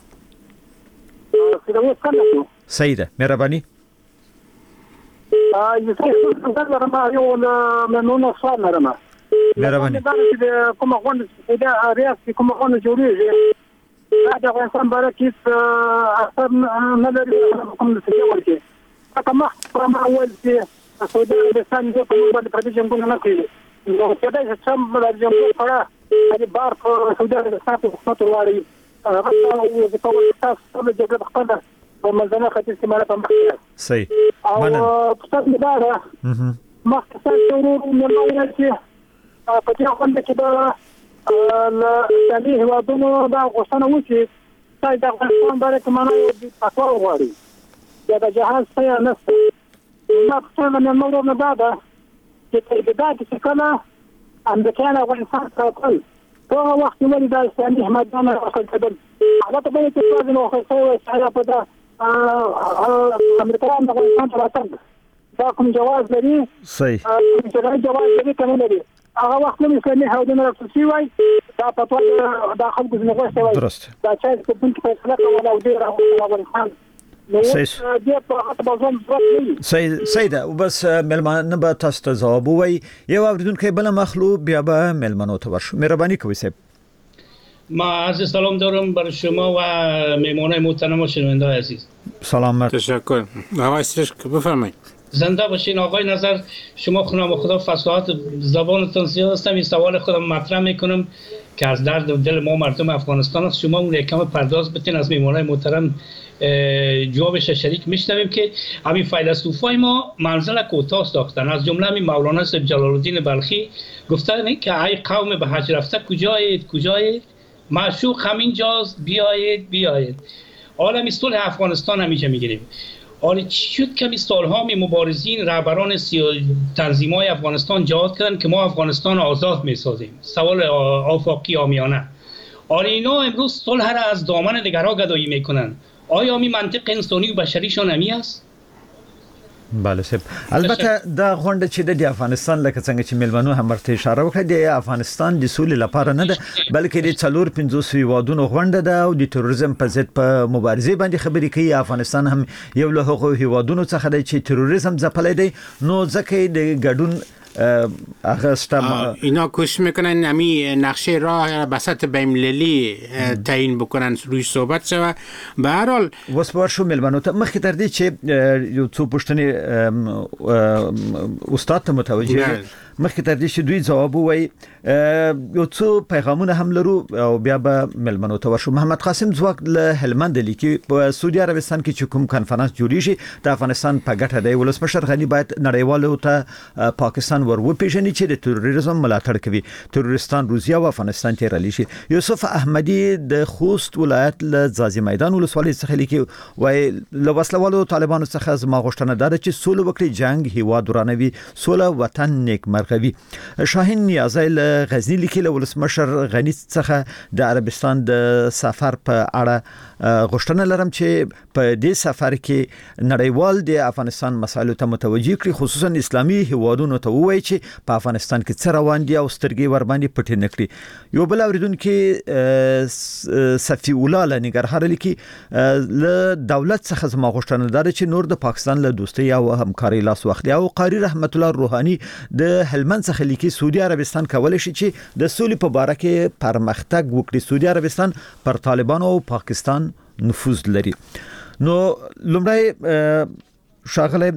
صحیح ده. مهرباني. مهرباني. دا چې کومه غونډه دا ریاض کې کومه غونډه جوړیږي دا د افغانستان باره کې اثر نه لري کوم څه ورته. هغه مخ پر ما ول چې سعودي عربستان د کوم باندې پردي جنګونه نه کوي. نو په دې چې سم د جنګونو سره د بار په سعودي عربستان کې خطر واري هغه د کوم تاسو د جګړې خپل په منځنه ختیځ کې مال په مخ. صحیح. مننه. او تاسو دا ده مخ تاسو ورو نه نو په دې غونډه کې دا اسلامي هیوادونو دا غوښتنه وکړي تاسو د افغانستان باره کې معنا یو د تقوا غواړي یا د جهاز څه نشته ما څه نه مورو نه دا ده چې په دې کې کله امریکایان افغانستان سره کول هغه وخت ولې د اسلامي حمادان راخلل هغه ته به چې تاسو نو خو څه په دا امریکایان افغانستان ته راځي دا کوم جواز لري صحیح دا جواز لري کوم لري هغه وخت نو اسلامي حمادان راځي وای دا په توګه دا خلکو زنه غوښته وای دا چې په دې کې فیصله کوله او دې افغانستان صحیح صحیح ده وبس ملمانه به تاسو ته جواب وای یو اوریدونکو بل مخلوق بیا به ملمنو ته ورشو مهرباني کوئ صاحب ما عرض سلام دارم برای شما و مهمانان محترم و شنونده‌های عزیز. سلامت. تشکر. آقای سرشک بفرمایید. زنده باشین آقای نظر. شما خونم خدا فصاحت زبانتون زیاد است. این سوال خودم مطرح میکنم که از درد دل ما مردم افغانستان است. شما اون یکم پرداز بتین از مهمانان محترم جوابش شریک میشنویم که همین فیلسوفای ما منزل کوتاه ساختن. از جمله همین مولانا صاحب جلال الدین بلخی گفتن که ای قوم به حج رفته کجایید کجایید معشوق همین جاست بیایید بیایید. حالا می صلح افغانستان همیشه میگیریم. حالا چی شد که می سالها می مبارزین رهبران تنظیم‌های افغانستان جهاد کردن که ما افغانستان آزاد میسازیم. سوال آفاقی عامیانه. حالا اینا امروز صلح را از دامن دیگرها گدایی میکنن. آیا می منطق انسانی و بشریشان همی است؟ بله صاحب البته دا غونډه چې د افغانستان لکه څنګه چې ملمنو هم ورته اشاره وکړه د افغانستان د سولې لپاره نه ده بلکې د څلور پنځوس هیوادونو غونډه ده او د تروریزم په ضد په مبارزه باندې خبرې کوي. افغانستان هم یو له هغو هیوادونو څخه دی چې تروریزم ځپلی دی نو ځکه د ګډون اینا کوشش میکنن نمی نقشه راه بساط بین‌المللی تعیین بکنن روی صحبت شوه. به هر حال وسپار شو ملمنو ته مخکې تر دې چې یو څو پوښتنې استاد ته متوجه مخکې تر دې چې دوی جواب وایي یو څو پیغامونه هم لرو او بیا به ملمنو ته ورشو. محمد قاسم ځواک له هلمند لیکي په سعودي عربستان کې چې کوم کانفرنس جوړیږي د افغانستان په ګټه دی. ولسمشر غنی باید نړیوالو ته پاکستان ور وپیژني چې د تروریزم ملاتړ کوي. تروریستان روسیا او افغانستان ته رالي شي. یوسف احمدی د خوست ولایت له ځاځي میدان ولسوالۍ څخه لیکي وای له وسلوالو طالبانو څخه زما غوښتنه ده چې سولې وکړي جنگ هیواد ورانوي سوله وطن نیک مرغوي. شاهین نیازی له غزنی لیکي له ولسمشر غنی څخه د عربستان د سفر په اړه غوښتنه لرم چې په دې سفر کې نړیوال د افغانستان مسایلو ته متوجه کړي خصوصا اسلامي هیوادونو ته وایي چې په افغانستان کې څه روان دي او سترګې ور باندې پټې نه کړي. یو بل اوریدونکو صفی الله لنګرهار لیکي له دولت څخه زما غوښتنه ده چې نور د پاکستان له دوستۍ او همکارۍ لاس واخلي. او قاری رحمت الله روحانی د هلمند څخه لیکي سعودي عربستان کولای شي چې د سولې په باره کې پرمختګ وکړي. سعودي عربستان پر طالبانو او پاکستان نفوذ لري. نو لومړی شاغله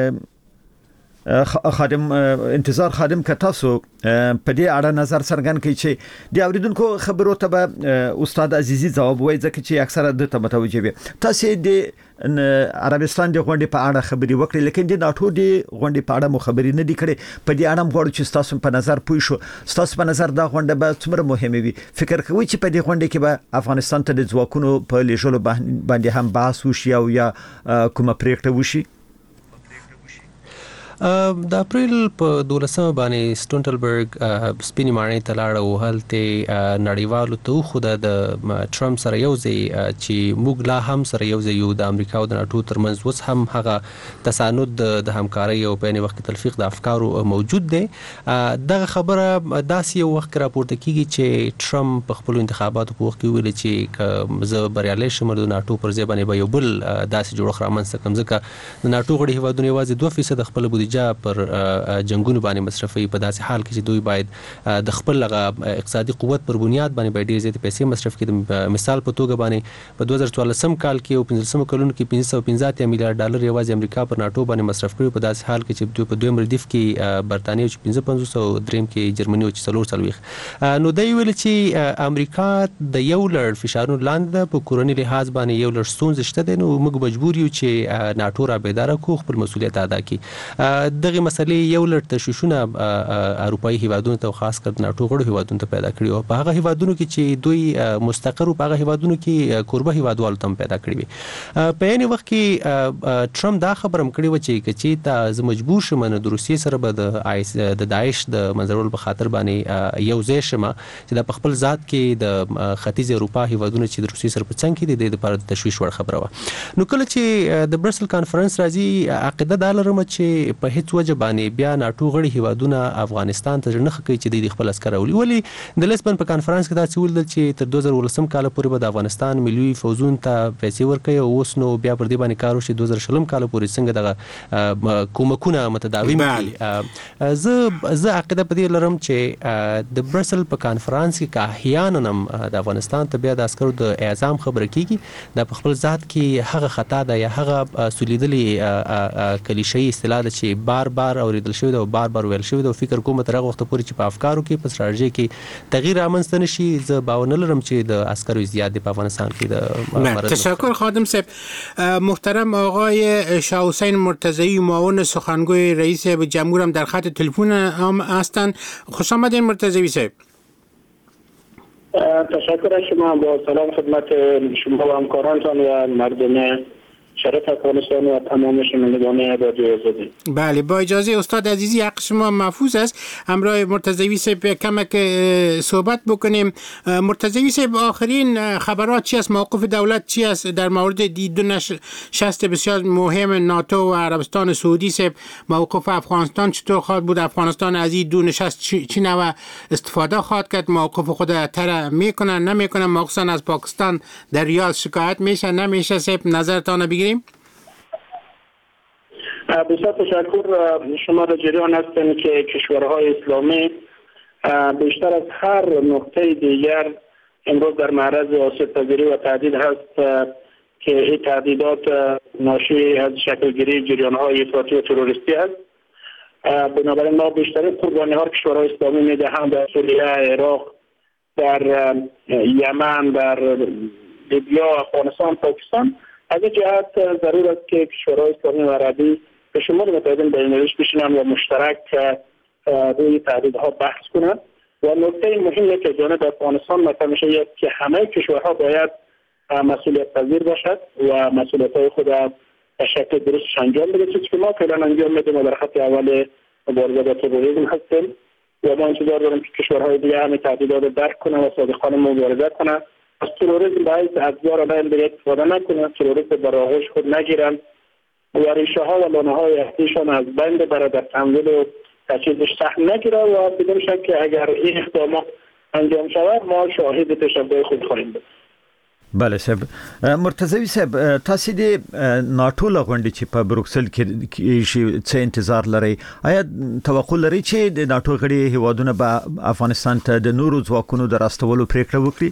خادم انتظار خادم که تاسو په دې اړه نظر څرګند کړئ چې د اوریدونکو خبرو ته به استاد عزیزي جواب وایي ځکه چې اکثره د ته متوجه وي. تاسو د عربستان د غونډې په اړه خبرې وکړې لیکن د ناتو د غونډې په اړه مو خبرې نه دي کړې. په دې اړه غواړم چې تاسو په نظر پوه شو تاسو په نظر دا غونډه به څومره مهمه وي. فکر کوئ چې په دې غونډه کې به افغانستان ته د ځواکونو په لیږلو باندې هم بحث وشي او یا کومه پریکړه وشي؟ د اپریل په دولسمه باندې سټونټلبرګ سپینی مارنې ته لاړ او هلته نړیوالو ته خو د ټرمپ سره یو ځای چې موږ لا هم سره یو ځای یو د امریکا او د ناتو ترمنځ اوس هم هغه تساند د همکارۍ او په وخت تلفیق د افکارو موجود دی. دغه خبره داسې یو وخت راپورته کیږي چې ټرمپ په خپل انتخاباتو په وخت کې ویل چې زه بریالي شم د ناتو پر ځای باندې به یو بل داسې جوړښت رامنځته کړم ځکه د ناتو غړي هیوادونه یوازې دوه فیصد خپل جا پر جنگونو باندې مصرفي په داسې حال کې چې دوی باید د خپل اقتصادي قوت پر بنیاد باندې باید ډېر زیات پیسې مصرف کړي. مثال په توګه باندې په دوه زره څوارلسم کال کې او پنځلسم کلونو کې پنځه سوه پنځه اتیا میلیارډ ډالر یوازې امریکا پر ناتو باندې مصرف کړي په داسې حال کې چې دوی په دویم ردیف کې برتانیې چې پنځه پنځوس او دریم کې جرمني او چې څلور څلوېښت. نو دوی ویل چې امریکا د یو لړ فشارونو لاندې په کورني لحاظ باندې یو لړ ستونزې شته دي نو موږ مجبور یو چې ناتو را بیداره کو خپل مسولیت ادا کړي. دغه مسلې یو لړ تشویشونه اروپאי هیوادونو ته خاص کر ناتو غړو هیوادونو ته پیدا کړي او په هغه هیوادونو کې چې دوی مستقر په هغه هیوادونو کې کوربه هیوادوالو ته پیدا کړي وي. په یعنی وخت کې ټرمپ دا خبرم کړی و چې چې ته مجبور شوم نه د روسیې سره به د آیس د داعش د منځرول په خاطر باندې یو ځای شمه چې د خپل ذات کې د ختیځ اروپا هیوادونو چې د روسیې سره په څنګ کې د لپاره د تشویش وړ خبره و. نو کله چې د برسل کانفرنس راځي عقیده دا لرم چې په هیڅ وجه باندې بیا ناتو غړي هیوادونه افغانستان ته نه خکې چې د خپل عسكر ولي ولی د لیسبن په کانفرنس کې دا څه ول چې تر دوه زره ولسم کال پورې به د افغانستان ملي فوزون ته پیسې ورکړي او اوس نو بیا پر دې باندې کار وشي دوه زره شلم کال پورې څنګه دغه کومکونه متداوم کړي. زه زه عقیده په دې لرم چې د برسل په کانفرنس کې که احیانا د افغانستان ته بیا د عسکرو د اعزام خبره کیږي د خپل ذات کې هغه خطا ده یا هغه سولیدلې کلیشه‌ای اصطلاح ده چې بار بار اوریدل شوی ده او بار بار ویل شوی ده او فکر کوم تر هغه وخت پورې چې په افکارو کې په استراتیژي کې تغییر رامنځته نشي زه باور نه لرم چې د عسکرو زیات په افغانستان کې د تشکر خادم صاحب. محترم آقای شاه حسین مرتضوی معاون سخنگوی رئیس جمهور هم در خط تلفن هم هستند. خوش آمدین مرتضوی صاحب. تشکر از شما. با سلام خدمت شما و همکارانتان و مردم شرف افغانستان و تمام شنوندگان رادیو آزادی. بله با اجازه استاد عزیزی حق شما محفوظ است. همراه مرتضوی صاحب کمک صحبت بکنیم. مرتضوی صاحب آخرین خبرات چی است؟ موقف دولت چی است در مورد دو نشست بسیار مهم ناتو و عربستان سعودی صاحب؟ موقف افغانستان چطور خواهد بود؟ افغانستان از این دو نشست چی نوع استفاده خواهد کرد؟ موقف خود تر میکنن نمیکنن؟ مخصوصا از پاکستان در ریاض شکایت میشه نمیشه؟ صاحب نظرتان بگیریم. بسیار تشکر. شما در جریان هستند که کشورهای اسلامی بیشتر از هر نقطه دیگر امروز در معرض آسیب پذیری و تهدید هست که این تهدیدات ناشی از شکلگیری جریانهای افراطی و تروریستی است. بنابراین ما بیشترین قربانی ها کشورهای اسلامی میدهند در سوریه، عراق، در یمن، در لیبیا، افغانستان، پاکستان. از این جهت ضرور است که کشورهای اسلامی و عربی به شمول متحدین بین‌المللی بشینند و مشترک روی تهدیدها بحث کنند. و نکته مهمی که جانب افغانستان مطرح میشه است که همه کشورها باید مسئولیت پذیر باشد و مسئولیت‌های خود به شکل درستش انجام بده. چیزی که ما فعلا انجام میدیم و در خط اول مبارزه با تروریسم هستیم و ما انتظار داریم که کشورهای دیگه همین تهدیدات رو درک کنند و صادقانه مبارزه کنند. از تروریسم باید ابزار علیه دیگه استفاده نکنند، تروریسم در آغوش خود نگیرند و ریشه ها و لانه های اصلیشان از بین ببرد، در تمویل و تجهیزش سهم نگیره و بدون شک که اگر این اقدامات انجام شود ما شاهد تشبه خود خواهیم بود. بله صاحب. مرتضوی صاحب تاسو د ناتو لغونډې چې په بروکسل کې شي څه انتظار لري؟ آیا توقع لري چې د ناتو غړي هیوادونه به افغانستان ته د نورو ځواکونو د راستولو پریکړه وکړي؟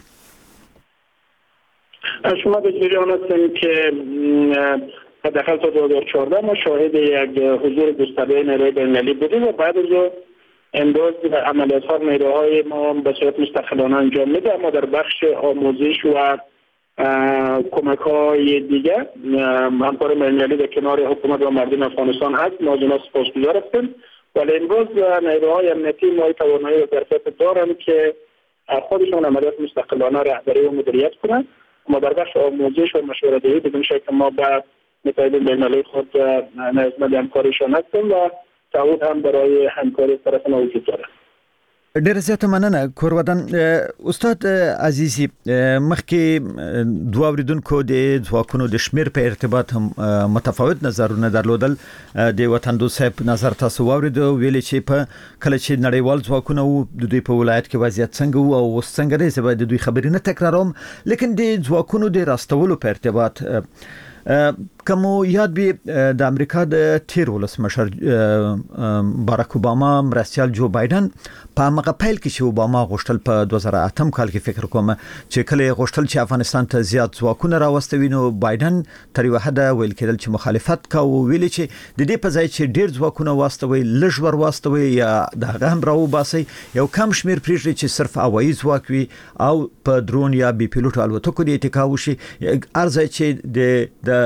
شما به جریان هستیم که داخل تا دو هزار و چهارده ما شاهد یک حضور گسترده نیروهای بین‌المللی بودیم و بعد از امروز عملیات ها نیروهای ما به صورت مستقلانه انجام میده، اما در بخش آموزش و کمک های دیگه همکار بین‌المللی در کنار حکومت و مردم افغانستان هست. ما از اونا سپاسگزار هستیم. ولی امروز نیروهای امنیتی ما توانایی و ظرفیت دارند که خودشون عملیات مستقلانه رهبری و مدیریت کنند. ما در بخش آموزش و مشوره‌دهی بدون شک ما با متحدین بین‌المللی خود نظم همکاریشان هستیم و تعهد هم برای همکاری طرف ما وجود داره. ډیر زیاته مننه کورودن. استاد عزیزی مخکې دوه اوریدونکو د ځواکونو د شمیر په ارتباط هم متفاوت نظرونه درلودل. د وطن دوست صاحب نظر تاسو واوریدو ویل چې په کله چې نړیوال ځواکونه وو د دوی په ولایت کې وضعیت څنګه وو او اوس څنګه دی، زه د دوی خبرې نه تکراروم، لیکن د ځواکونو د راستولو په ارتباط کومو یاد به د امریکا د تیر ولسمشر باراک اوباما مرستیال جو بایدن په مغه پیل کې چې اوباما غوښتل په دوه زره اتم کال کې فکر کوم چې کله غوښتل چې افغانستان ته زیات ځواکونه راوستوي، نو بایدن تر یو حد ویل کېدل چې مخالفت کوي، ویل چې د دې په ځای چې ډیر ځواکونه واستوي لږ ور واستوي یا دغه هم راو باسي، یو کم شمیر پریږدي چې صرف هوایي ځواک وي او په درون یا بي پیلوټ الوتکو د اتکا وشي، ارزه چې د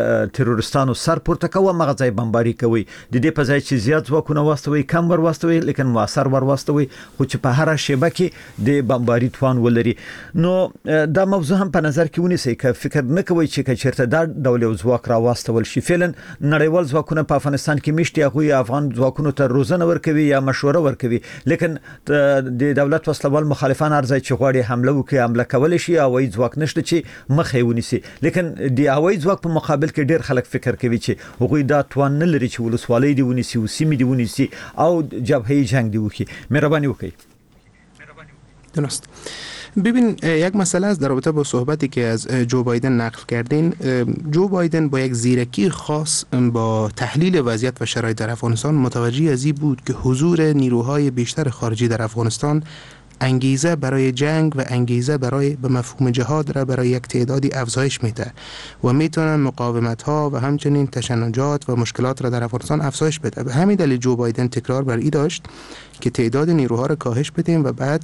تروریستانو سر پورته کوي مغزای بمباری کوي د دې په ځای چې زیات ځواکونه واستوي کم ور واستوي لیکن موثر ور واستوي خو چې په هر شیبه کې د بمباری توان ولري. نو دا موضوع هم په نظر کې ونیسئ که فکر نه کوي چې چیرته دا ډول ځواک را واستول شي. فعلا نړیوال ځواکونه په افغانستان کې میشتي هغه افغان ځواکونو ته روزنه ورکوي یا مشوره ورکوي لیکن د دولت وسلوال مخالفان ارزای چې غواړي حمله وکړي حمله کول شي او ای ځواک نشته چې مخې ونیسي لیکن د هوایي ځواک په مقابل کې ډیر خلک فکر کوي چې هغه دا توان نه لري چې ولسوالۍ دی ونیسي او سیمې دی ونیسي او جبهه جنگ دی وکړي. مهرباني وکړئ. درست. ببین یک مسئله است در رابطه با صحبتی که از جو بایدن نقل کردین. جو بایدن با یک زیرکی خاص با تحلیل وضعیت و شرایط در افغانستان متوجه از این بود که حضور نیروهای بیشتر خارجی در افغانستان انگیزه برای جنگ و انگیزه برای به مفهوم جهاد را برای یک تعدادی افزایش میده و میتونه مقاومت ها و همچنین تشنجات و مشکلات را در افغانستان افزایش بده. به همین دلیل جو بایدن تکرار بر این داشت که تعداد نیروها را کاهش بدیم و بعد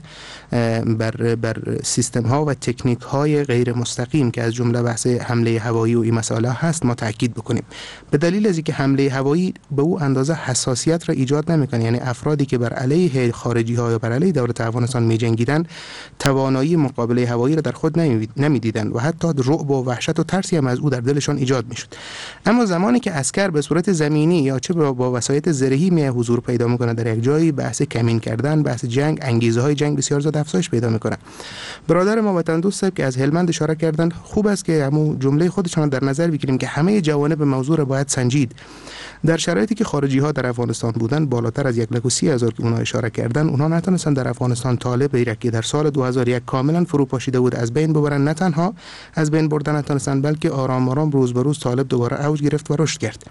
بر بر سیستم ها و تکنیک های غیر مستقیم که از جمله بحث حمله هوایی و این مسائل هست ما تاکید بکنیم. به دلیل از اینکه حمله هوایی به او اندازه حساسیت را ایجاد نمیکنه، یعنی افرادی که بر علیه خارجی ها یا بر علیه دولت افغانستان میجنگیدن توانایی مقابله هوایی را در خود نمیدیدن و حتی رعب و وحشت و ترسی هم از او در دلشان ایجاد میشد. اما زمانی که عسکر به صورت زمینی یا چه با وسایط زرهی می حضور پیدا میکنه در یک جایی، بحث کمین کردن، بحث جنگ، انگیزه های جنگ بسیار زیاد افزایش پیدا میکنه. برادر ما وطن دوست که از هلمند اشاره کردن، خوب است که همون جمله خودشان در نظر بگیریم که همه جوانب موضوع را باید سنجید. در شرایطی که خارجی ها در افغانستان بودن، بالاتر از یک لک و سی هزار که اونها اشاره کردن، اونها نتونستن در افغانستان طالب را که در سال دو هزار و یک کاملا فرو پاشیده بود از بین ببرن. نه تنها از بین بردن نتونستن، بلکه آرام آرام روز به روز طالب دوباره اوج گرفت و رشد کرد.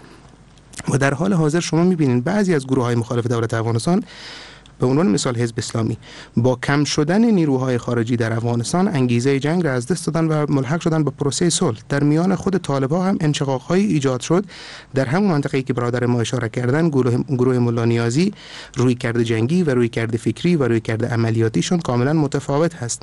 و در حال حاضر شما می‌بینید بعضی از گروه‌های مخالف دولت افغانستان به عنوان مثال حزب اسلامی با کم شدن نیروهای خارجی در افغانستان انگیزه جنگ را از دست دادن و ملحق شدن به پروسه صلح. در میان خود طالب‌ها هم انشقاق‌های ایجاد شد. در همون منطقه‌ای که برادر ما اشاره کردن، گروه گروه ملا نیازی رویکرد جنگی و رویکرد فکری و رویکرد عملیاتیشون کاملا متفاوت هست.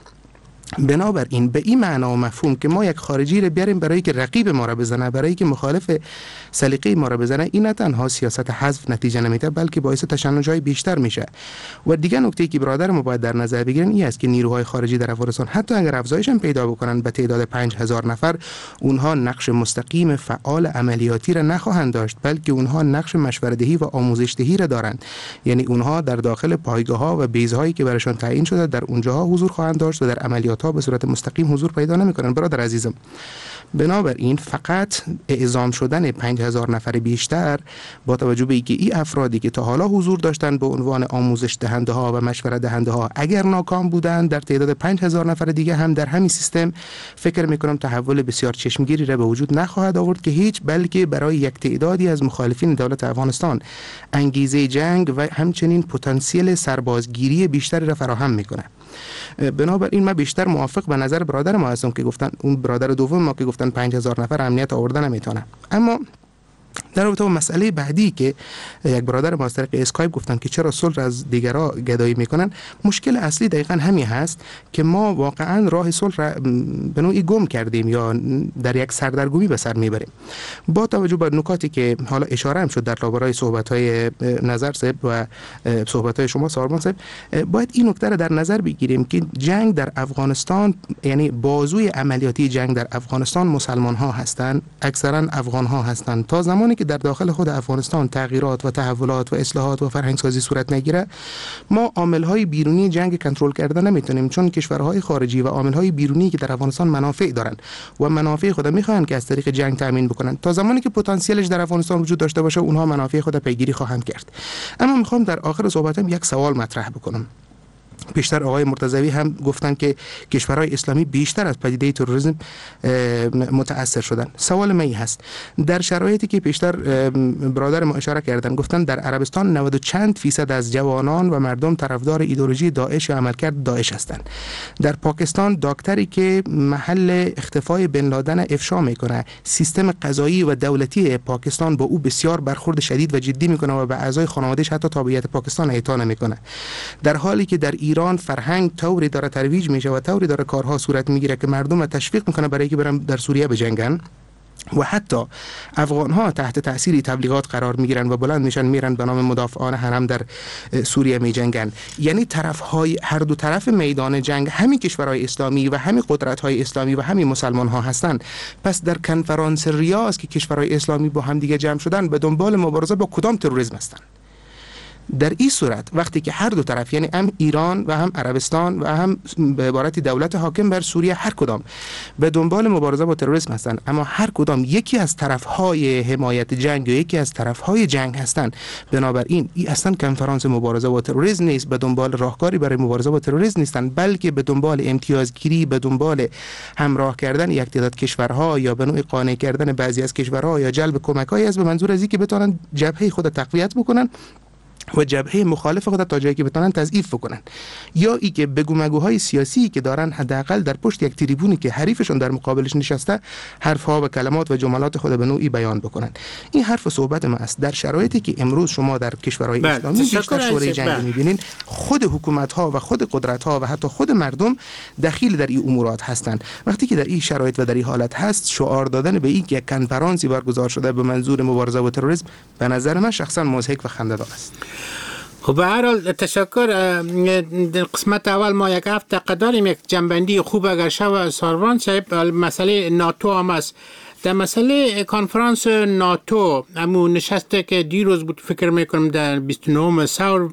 بنابراین به این معنا و مفهوم که ما یک خارجی رو بیاریم برای که رقیب ما را بزنه، برای که مخالف سلیقه ما را بزنه، این نه تنها سیاست حذف نتیجه نمیده بلکه باعث تشنج‌های بیشتر میشه. و دیگه نکته‌ای که برادر ما باید در نظر بگیرن این است که نیروهای خارجی در افغانستان حتی اگر افزایش هم پیدا بکنن به تعداد پنج هزار نفر، اونها نقش مستقیم فعال عملیاتی را نخواهند داشت، بلکه اونها نقش مشوره‌دهی و آموزش دهی را دارند. یعنی اونها در داخل پایگاه‌ها و بیزهایی که برایشان تعیین شده در اونجاها حضور خواهند داشت و در عملیات ها به صورت مستقیم حضور پیدا نمی‌کنند. برادر عزیزم، بنابراین فقط اعزام شدن پنج هزار نفر بیشتر با توجه به اینکه این افرادی که تا حالا حضور داشتن به عنوان آموزش دهنده ها و مشورت دهنده ها اگر ناکام بودند، در تعداد پنج هزار نفر دیگه هم در همین سیستم فکر میکنم تحول بسیار چشمگیری را به وجود نخواهد آورد که هیچ، بلکه برای یک تعدادی از مخالفین دولت افغانستان انگیزه جنگ و همچنین پتانسیل سربازگیری بیشتری را فراهم میکنه. بنابراین من بیشتر موافق به نظر برادر ما هستم که گفتن، اون برادر دوم ما که گفتن پنج هزار نفر امنیت آوردن نمیتونه. اما در رابطه با مسئله بعدی که یک برادر ما از طریق اسکایپ گفتن که چرا صلح از دیگرها گدایی میکنن، مشکل اصلی دقیقاً همین هست که ما واقعاً راه صلح را به نوعی گم کردیم یا در یک سردرگمی به سر میبریم. با توجه به نکاتی که حالا اشاره هم شد در رابطه صحبت‌های نظر صاحب و صحبت‌های شما ساربان صاحب، باید این نکته را در نظر بگیریم که جنگ در افغانستان، یعنی بازوی عملیاتی جنگ در افغانستان مسلمان ها هستند، اکثرا افغان ها هستند. تا زمانی که در داخل خود افغانستان تغییرات و تحولات و اصلاحات و فرهنگسازی صورت نگیره، ما عامل‌های بیرونی جنگ کنترل کردن نمیتونیم، چون کشورهای خارجی و عامل‌های بیرونی که در افغانستان منافع دارند و منافع خود میخواهند که از طریق جنگ تامین بکنن. تا زمانی که پتانسیلش در افغانستان وجود داشته باشه، اونها منافع خود پیگیری خواهند کرد. اما میخوام در آخر صحبتم یک سوال مطرح بکنم. پیشتر آقای مرتضوی هم گفتن که کشورهای اسلامی بیشتر از پدیده تروریسم متاثر شدن. سوال من هست، در شرایطی که پیشتر برادر ما اشاره کردن، گفتن در عربستان نود و چند فیصد از جوانان و مردم طرفدار ایدئولوژی داعش یا عملکرد داعش هستند. در پاکستان دکتری که محل اختفای بن لادن افشا میکنه، سیستم قضایی و دولتی پاکستان با او بسیار برخورد شدید و جدی میکنه و به اعضای خانواده‌اش حتی تابعیت پاکستان اعطا نمیکنه. در حالی که در ایران فرهنگ طوری داره ترویج میشه و طوری داره کارها صورت میگیره که مردم رو تشویق میکنه برای که برن در سوریه بجنگن. و حتی افغان ها تحت تاثیر تبلیغات قرار میگیرن و بلند میشن میرن به نام مدافعان حرم در سوریه میجنگن. یعنی طرف های هر دو طرف میدان جنگ همین کشورهای اسلامی و همین قدرت های اسلامی و همین مسلمان ها هستند. پس در کنفرانس ریاض که کشورهای اسلامی با هم دیگه جمع شدن به دنبال مبارزه با کدام تروریسم هستند؟ در این صورت وقتی که هر دو طرف یعنی هم ایران و هم عربستان و هم به عبارت دولت حاکم بر سوریه هر کدام به دنبال مبارزه با تروریسم هستند، اما هر کدام یکی از طرفهای حمایت جنگ یا یکی از طرفهای جنگ هستند، بنابراین این اصلا کنفرانس مبارزه با تروریسم نیست، به دنبال راهکاری برای مبارزه با تروریسم نیستند، بلکه به دنبال امتیازگیری، به دنبال همراه کردن یک تعداد کشورها یا به نوعی قانع کردن بعضی از کشورها یا جلب کمک‌هایی است به منظور از اینکه بتونن جبهه خود تقویت بکنن و جبهه مخالف خود تا جایی که بتونن تضعیف بکنن، یا ای که بگو مگوهای سیاسی که دارن حداقل در پشت یک تریبونی که حریفشون در مقابلش نشسته حرفها و کلمات و جملات خود به نوعی بیان بکنن. این حرف و صحبت ما است در شرایطی که امروز شما در کشورهای اسلامی بیشتر شورای جنگی میبینین، خود حکومت ها و خود قدرت ها و حتی خود مردم دخیل در این امورات هستند. وقتی که در این شرایط و در این حالت هست، شعار دادن به این که یک کنفرانسی برگزار شده به منظور مبارزه با تروریسم به نظر من شخصا مضحک و خنده‌دار است. خب به هر حال تشکر. در قسمت اول ما یک هفته داریم یک جنبندی خوب اگر شو ساروان صاحب مسئله ناتو هم است. در مسئله کنفرانس ناتو همون نشسته که دیروز بود فکر میکنم در بیست و نهم سور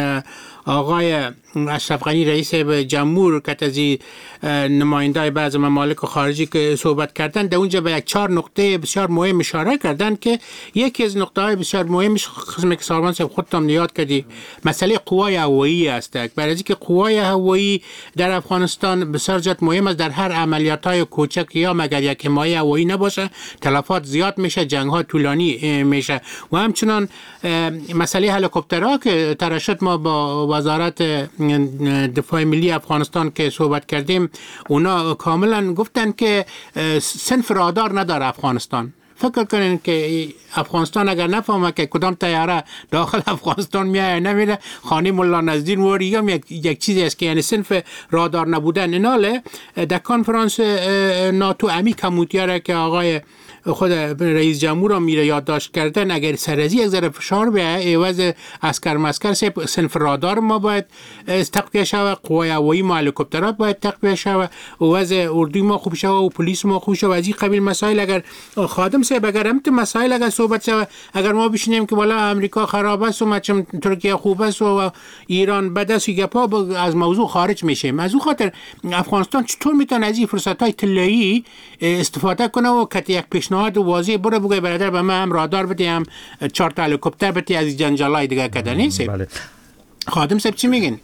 آقای اشرف غنی رئیس جمهور کتازی نمایندای بعض ممالک خارجی که صحبت کردن در اونجا به یک چهار نقطه بسیار مهم اشاره کردن که یکی از نقطه های بسیار مهمش قسمی که ساروان صاحب خودتون یاد کردی مسئله قوای هوایی است. برای اینکه قوای هوایی در افغانستان بسیار جات مهم است. در هر عملیات های کوچک یا مگر یک حمایه هوایی نباشه تلفات زیاد میشه، جنگ ها طولانی میشه. و همچنان مسئله هلیکوپترها که ترشد ما با وزارت دفاع ملی افغانستان که صحبت کردیم اونا کاملا گفتن که صنف رادار نداره افغانستان. فکر کنین که افغانستان اگر نفهمه که کدام طیاره داخل افغانستان میایه نمیره، خانه ملا نزدین وری یا یک, یک چیزی است که یعنی صنف رادار نبودن. ایناله در کنفرانس ناتو امی کموتیاره که آقای خود رئیس جمهور هم میره یادداشت کردن اگر سرازی یک ذره فشار به عوض اسکر مسکر صنف رادار ما باید تقویه شوه، قوای هوایی ما هلیکوپترها باید تقویه شوه، وضع اردوی ما خوب شوه و پلیس ما خوب شوه. از این قبیل مسائل اگر خادم صاحب اگر هم مسائل اگر صحبت شوه، اگر ما بشینیم که والا امریکا خراب است و مچم ترکیه خوب است و ایران بد است گپا از موضوع خارج میشه. از اون خاطر افغانستان چطور میتونه از این فرصت‌های طلایی استفاده کنه و که یک پیشنهاد واضح بره بگه برادر به من هم رادار بده هم چهار تا هلیکوپتر بده از جنجالای دیگه کده نیست. بله. خادم صاحب چی میگین؟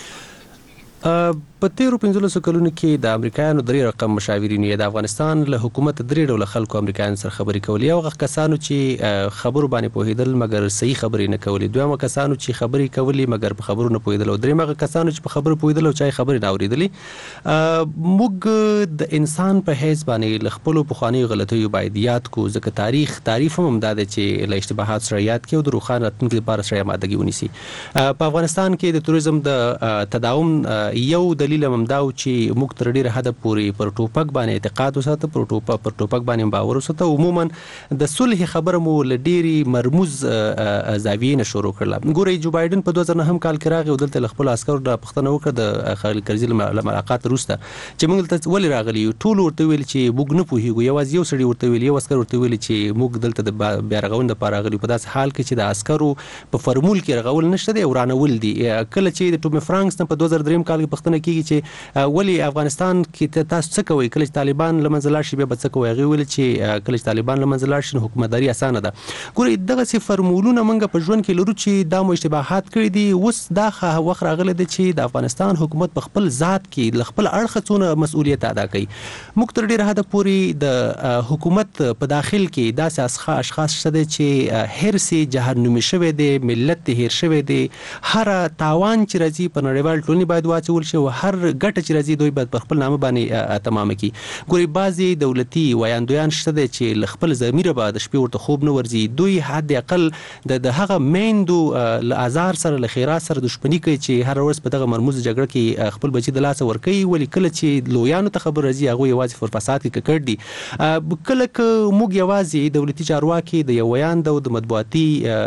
په تیرو پنځلسو کلونو کې د امریکایانو درې رقم مشاورین یې د افغانستان له حکومت درې ډول خلکو امریکایانو سره خبرې کولې. یو هغه کسانو چې خبرو باندې پوهېدل مګر صحیح خبرې نه کولې، دویمه کسانو چې خبرې کولې مګر په خبرو نه پوهېدل، او درېیمه هغه کسانو چې په خبرو پوهېدل او چا یې خبرې نه اورېدلې. موږ د انسان په حیث باندې له خپلو پخوانیو غلطیو باید یاد کړو، ځکه تاریخ تعریف هم همدا دی چې له اشتباهات سره یاد کړي او د روښانه راتلونکي لپاره سره آمادګي ونیسي. په افغانستان کې د توریزم د تداوم یو دلیل هم دا و چې موږ تر ډیره حده پورې پر ټوپک باندې اعتقاد وساته، پر ټوپک پر ټوپک باندې باور وساته. عموما د صلح خبره مو له ډیرې مرموز زاویې نه شروع کړله. ګورئ جو بایدن په دوه زره نهم کال کې راغی او دلته له خپلو عسکرو د پوښتنه وکړه د خلیل کرزي له ملاقات وروسته چې موږ دلته ولې راغلي یو. ټول ورته ویل چې موږ نه پوهېږو. یوازې یو سړي ورته ویل، یو عسکر ورته ویل چې موږ دلته د بیا رغونې دپاره راغلي په داسې حال کې چې د عسکرو په فرمول کې رغول نشته دی او رانول دي. کله چې د ټومي فرانکس نه په دوه زره درېیم کال کې پوښتنه کېږي چې ولې افغانستان کې تاسو څه کوئ کله چې طالبان له منځه لاړ شي بیا به څه کوئ، هغې ویل چې کله چې طالبان له منځه لاړ شي نو حکومتداري اسانه ده. ګورئ دغسې فرمولونه موږ په ژوند کې لرو چې دا مو اشتباهات کړي دي. اوس دا وخت راغلی دی چې د افغانستان حکومت په خپل ذات کې له خپل اړخه څونه مسؤلیت ادا کوي. موږ تر ډېره حده پورې د حکومت په داخل کې داسې اشخاص شته دی چې حرص یې جهنمي شوی دی، ملت یې هیر شوی دی. هر تاوان چې راځي په نړیوال ټولنې باید واچول شي او هر هر ګټه چې راځي دوی باید په خپل نامه باندې تمام کړي. ګوري بعضي دولتي ویاندویان شته چې ل خپل ضمیر به د شپې ورته خوب نه ورځي. دوی حد اقل د هغه میندو ل آزار سره ل خیرات سره دښمنی کوي چې هر ورځ په دغه مرموز جګړه کې خپل بچي د لاس ور کوي. ولی کله چې لویانو ته خبر راځي هغه یوازې پر فساد کې ککړ دي. کله که موږ یوازې دولتي چارواکي د یو ویاند او د مطبوعاتي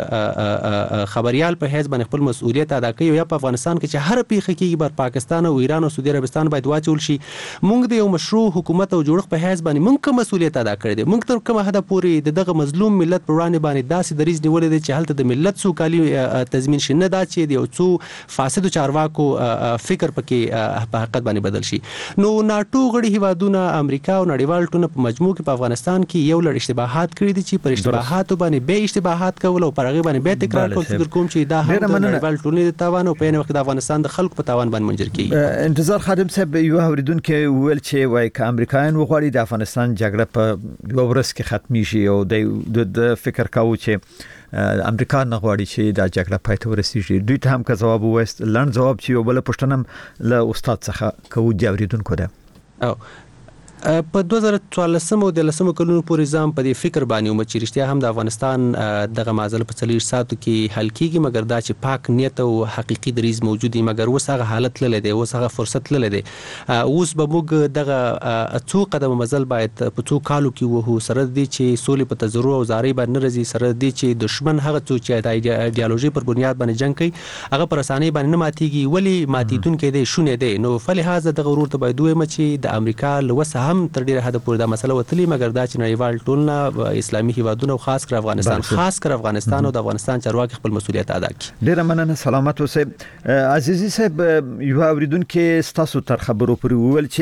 خبريال په حیث باندې خپل مسؤلیت ادا کوي یا په افغانستان کې چې هر پیښه کېږي بر پاکستان او ایران او سعودي عربستان باید واچول شي. موږ د یو مشروع حکومت او جوړښت په حیث باندې موږ کوم مسؤلیت ادا کړی دی. موږ تر کومه حد پورې دغه مظلوم ملت پر وړاندې باندې داسې دریځ نیولې دی چې هلته د ملت سوکالي تضمین شي، نه دا چې د یو څو فاسد چارواکو فکر پکې په حقیقت باندې بدل شي. نو ناټو غړي هیوادونه امریکا او نړیوال ټولنه په مجموع کې په افغانستان کې یو لړ اشتباهات کړي دي چې پر اشتباهاتو باندې به اشتباهات کول او پر هغه باندې به تکرار کول فکر کوم چې دا هم د نړیوال ټولنې د تاوان او په یوه وخت د افغانستان د خلکو په تاوان باندې منجر کیږي. انتظار خادم صاحب یو اوریدونکو ویل چې وای ک امریکایان وغواړي د افغانستان جګړه په یو ورځ کې ختمي شي او د فکر کاوه چې امریکا نه غواړي چې دا جګړه پای ته ورسیږي. دوی ته هم که جواب وست لړ جواب چې یو بل پښتنم له استاد څخه کوو دی اوریدونکو ده. او په دوه زره څوارلسم او دلسم کلونو پورې ځم په دې فکر باندې و چې رښتیا هم د افغانستان دغه معضله په څلور ساعتو کې حل کیږي، مګر دا چې پاک نیت او حقيقي دریځ موجود دی. مګر اوس هغه حالت للی دی، اوس هغه فرصت للی دی. اوس به موږ دغه څو قدم مزل باید په څو کالو کې وو سره دی چې سولې په تزرع او زارۍ باندې راځي، سره دی چې دشمن هغه څو چې د ایدئولوژي پر بنیاد باندې جنگ کوي هغه پر اسانۍ باندې نه ماتيږي، ولی ماتیدونکې دی شونه دی. نو فلهذا دغه ورور ته باید وایم چې د امریکا لوسه هم تر ډیره حد پورې دا مسله وتلی، مګر دا چې نړیوال ټولنه اسلامي هیوادونه او خاص کر افغانستان خاص کر افغانستان او د افغانستان چارواکي خپل مسؤلیت ادا کړي. ډیره مننه، سلامت اوسئ. عزیزي صاحب یو اوریدونکو ستاسو تر خبرو پورې وویل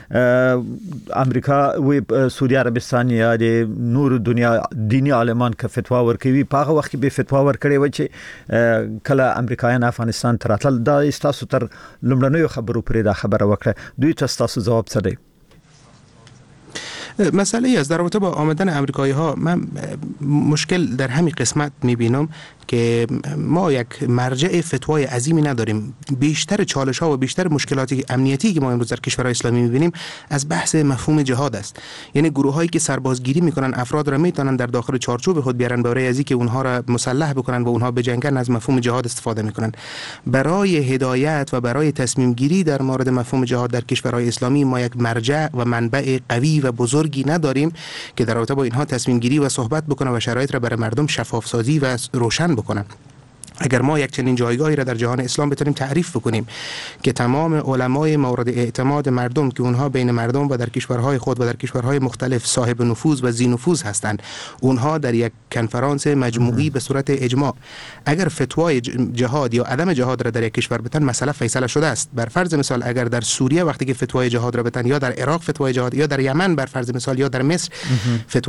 چې امریکا او سعودي عربستان یا د نور دنیا دینی عالمان که فتوا ورکوي په هغه وخت کې به فتوا ورکړي و چې کله امریکایان افغانستان تراتل دا ستاسو تر لومړنیو خبرو پورې دا خبره وکړه. دوی ته ستاسو جواب څه دی؟ مسئله از در رابطه با آمدن امریکایی ها من مشکل در همین قسمت میبینم که ما یک مرجع فتوای عظیمی نداریم. بیشتر چالش ها و بیشتر مشکلاتی امنیتی که ما امروز در کشورهای اسلامی میبینیم از بحث مفهوم جهاد است. یعنی گروه هایی که سربازگیری میکنن افراد را میتونن در داخل چارچوب خود بیارن برای ازی که اونها را مسلح بکنن و اونها بجنگن، از مفهوم جهاد استفاده میکنن. برای هدایت و برای تصمیم گیری در مورد مفهوم جهاد در کشورهای اسلامی ما یک مرجع و منبع قوی و بزرگی نداریم که در رابطه با اینها تصمیم گیری و صحبت بکنه و شرایط را برای مردم شفاف سازی و روشن بکنن. اگر ما یک چنین جایگاهی را در جهان اسلام بتونیم تعریف بکنیم که تمام علمای مورد اعتماد مردم که اونها بین مردم و در کشورهای خود و در کشورهای مختلف صاحب نفوذ و ذی نفوذ هستند، اونها در یک کنفرانس مجموعی به صورت اجماع اگر فتوای جهاد یا عدم جهاد را در یک کشور بتن مسئله فیصله شده است. بر فرض مثال اگر در سوریه وقتی که فتوای جهاد را بتن یا در عراق فتوای جهاد یا در یمن بر فرض مثال یا در مصر فتوای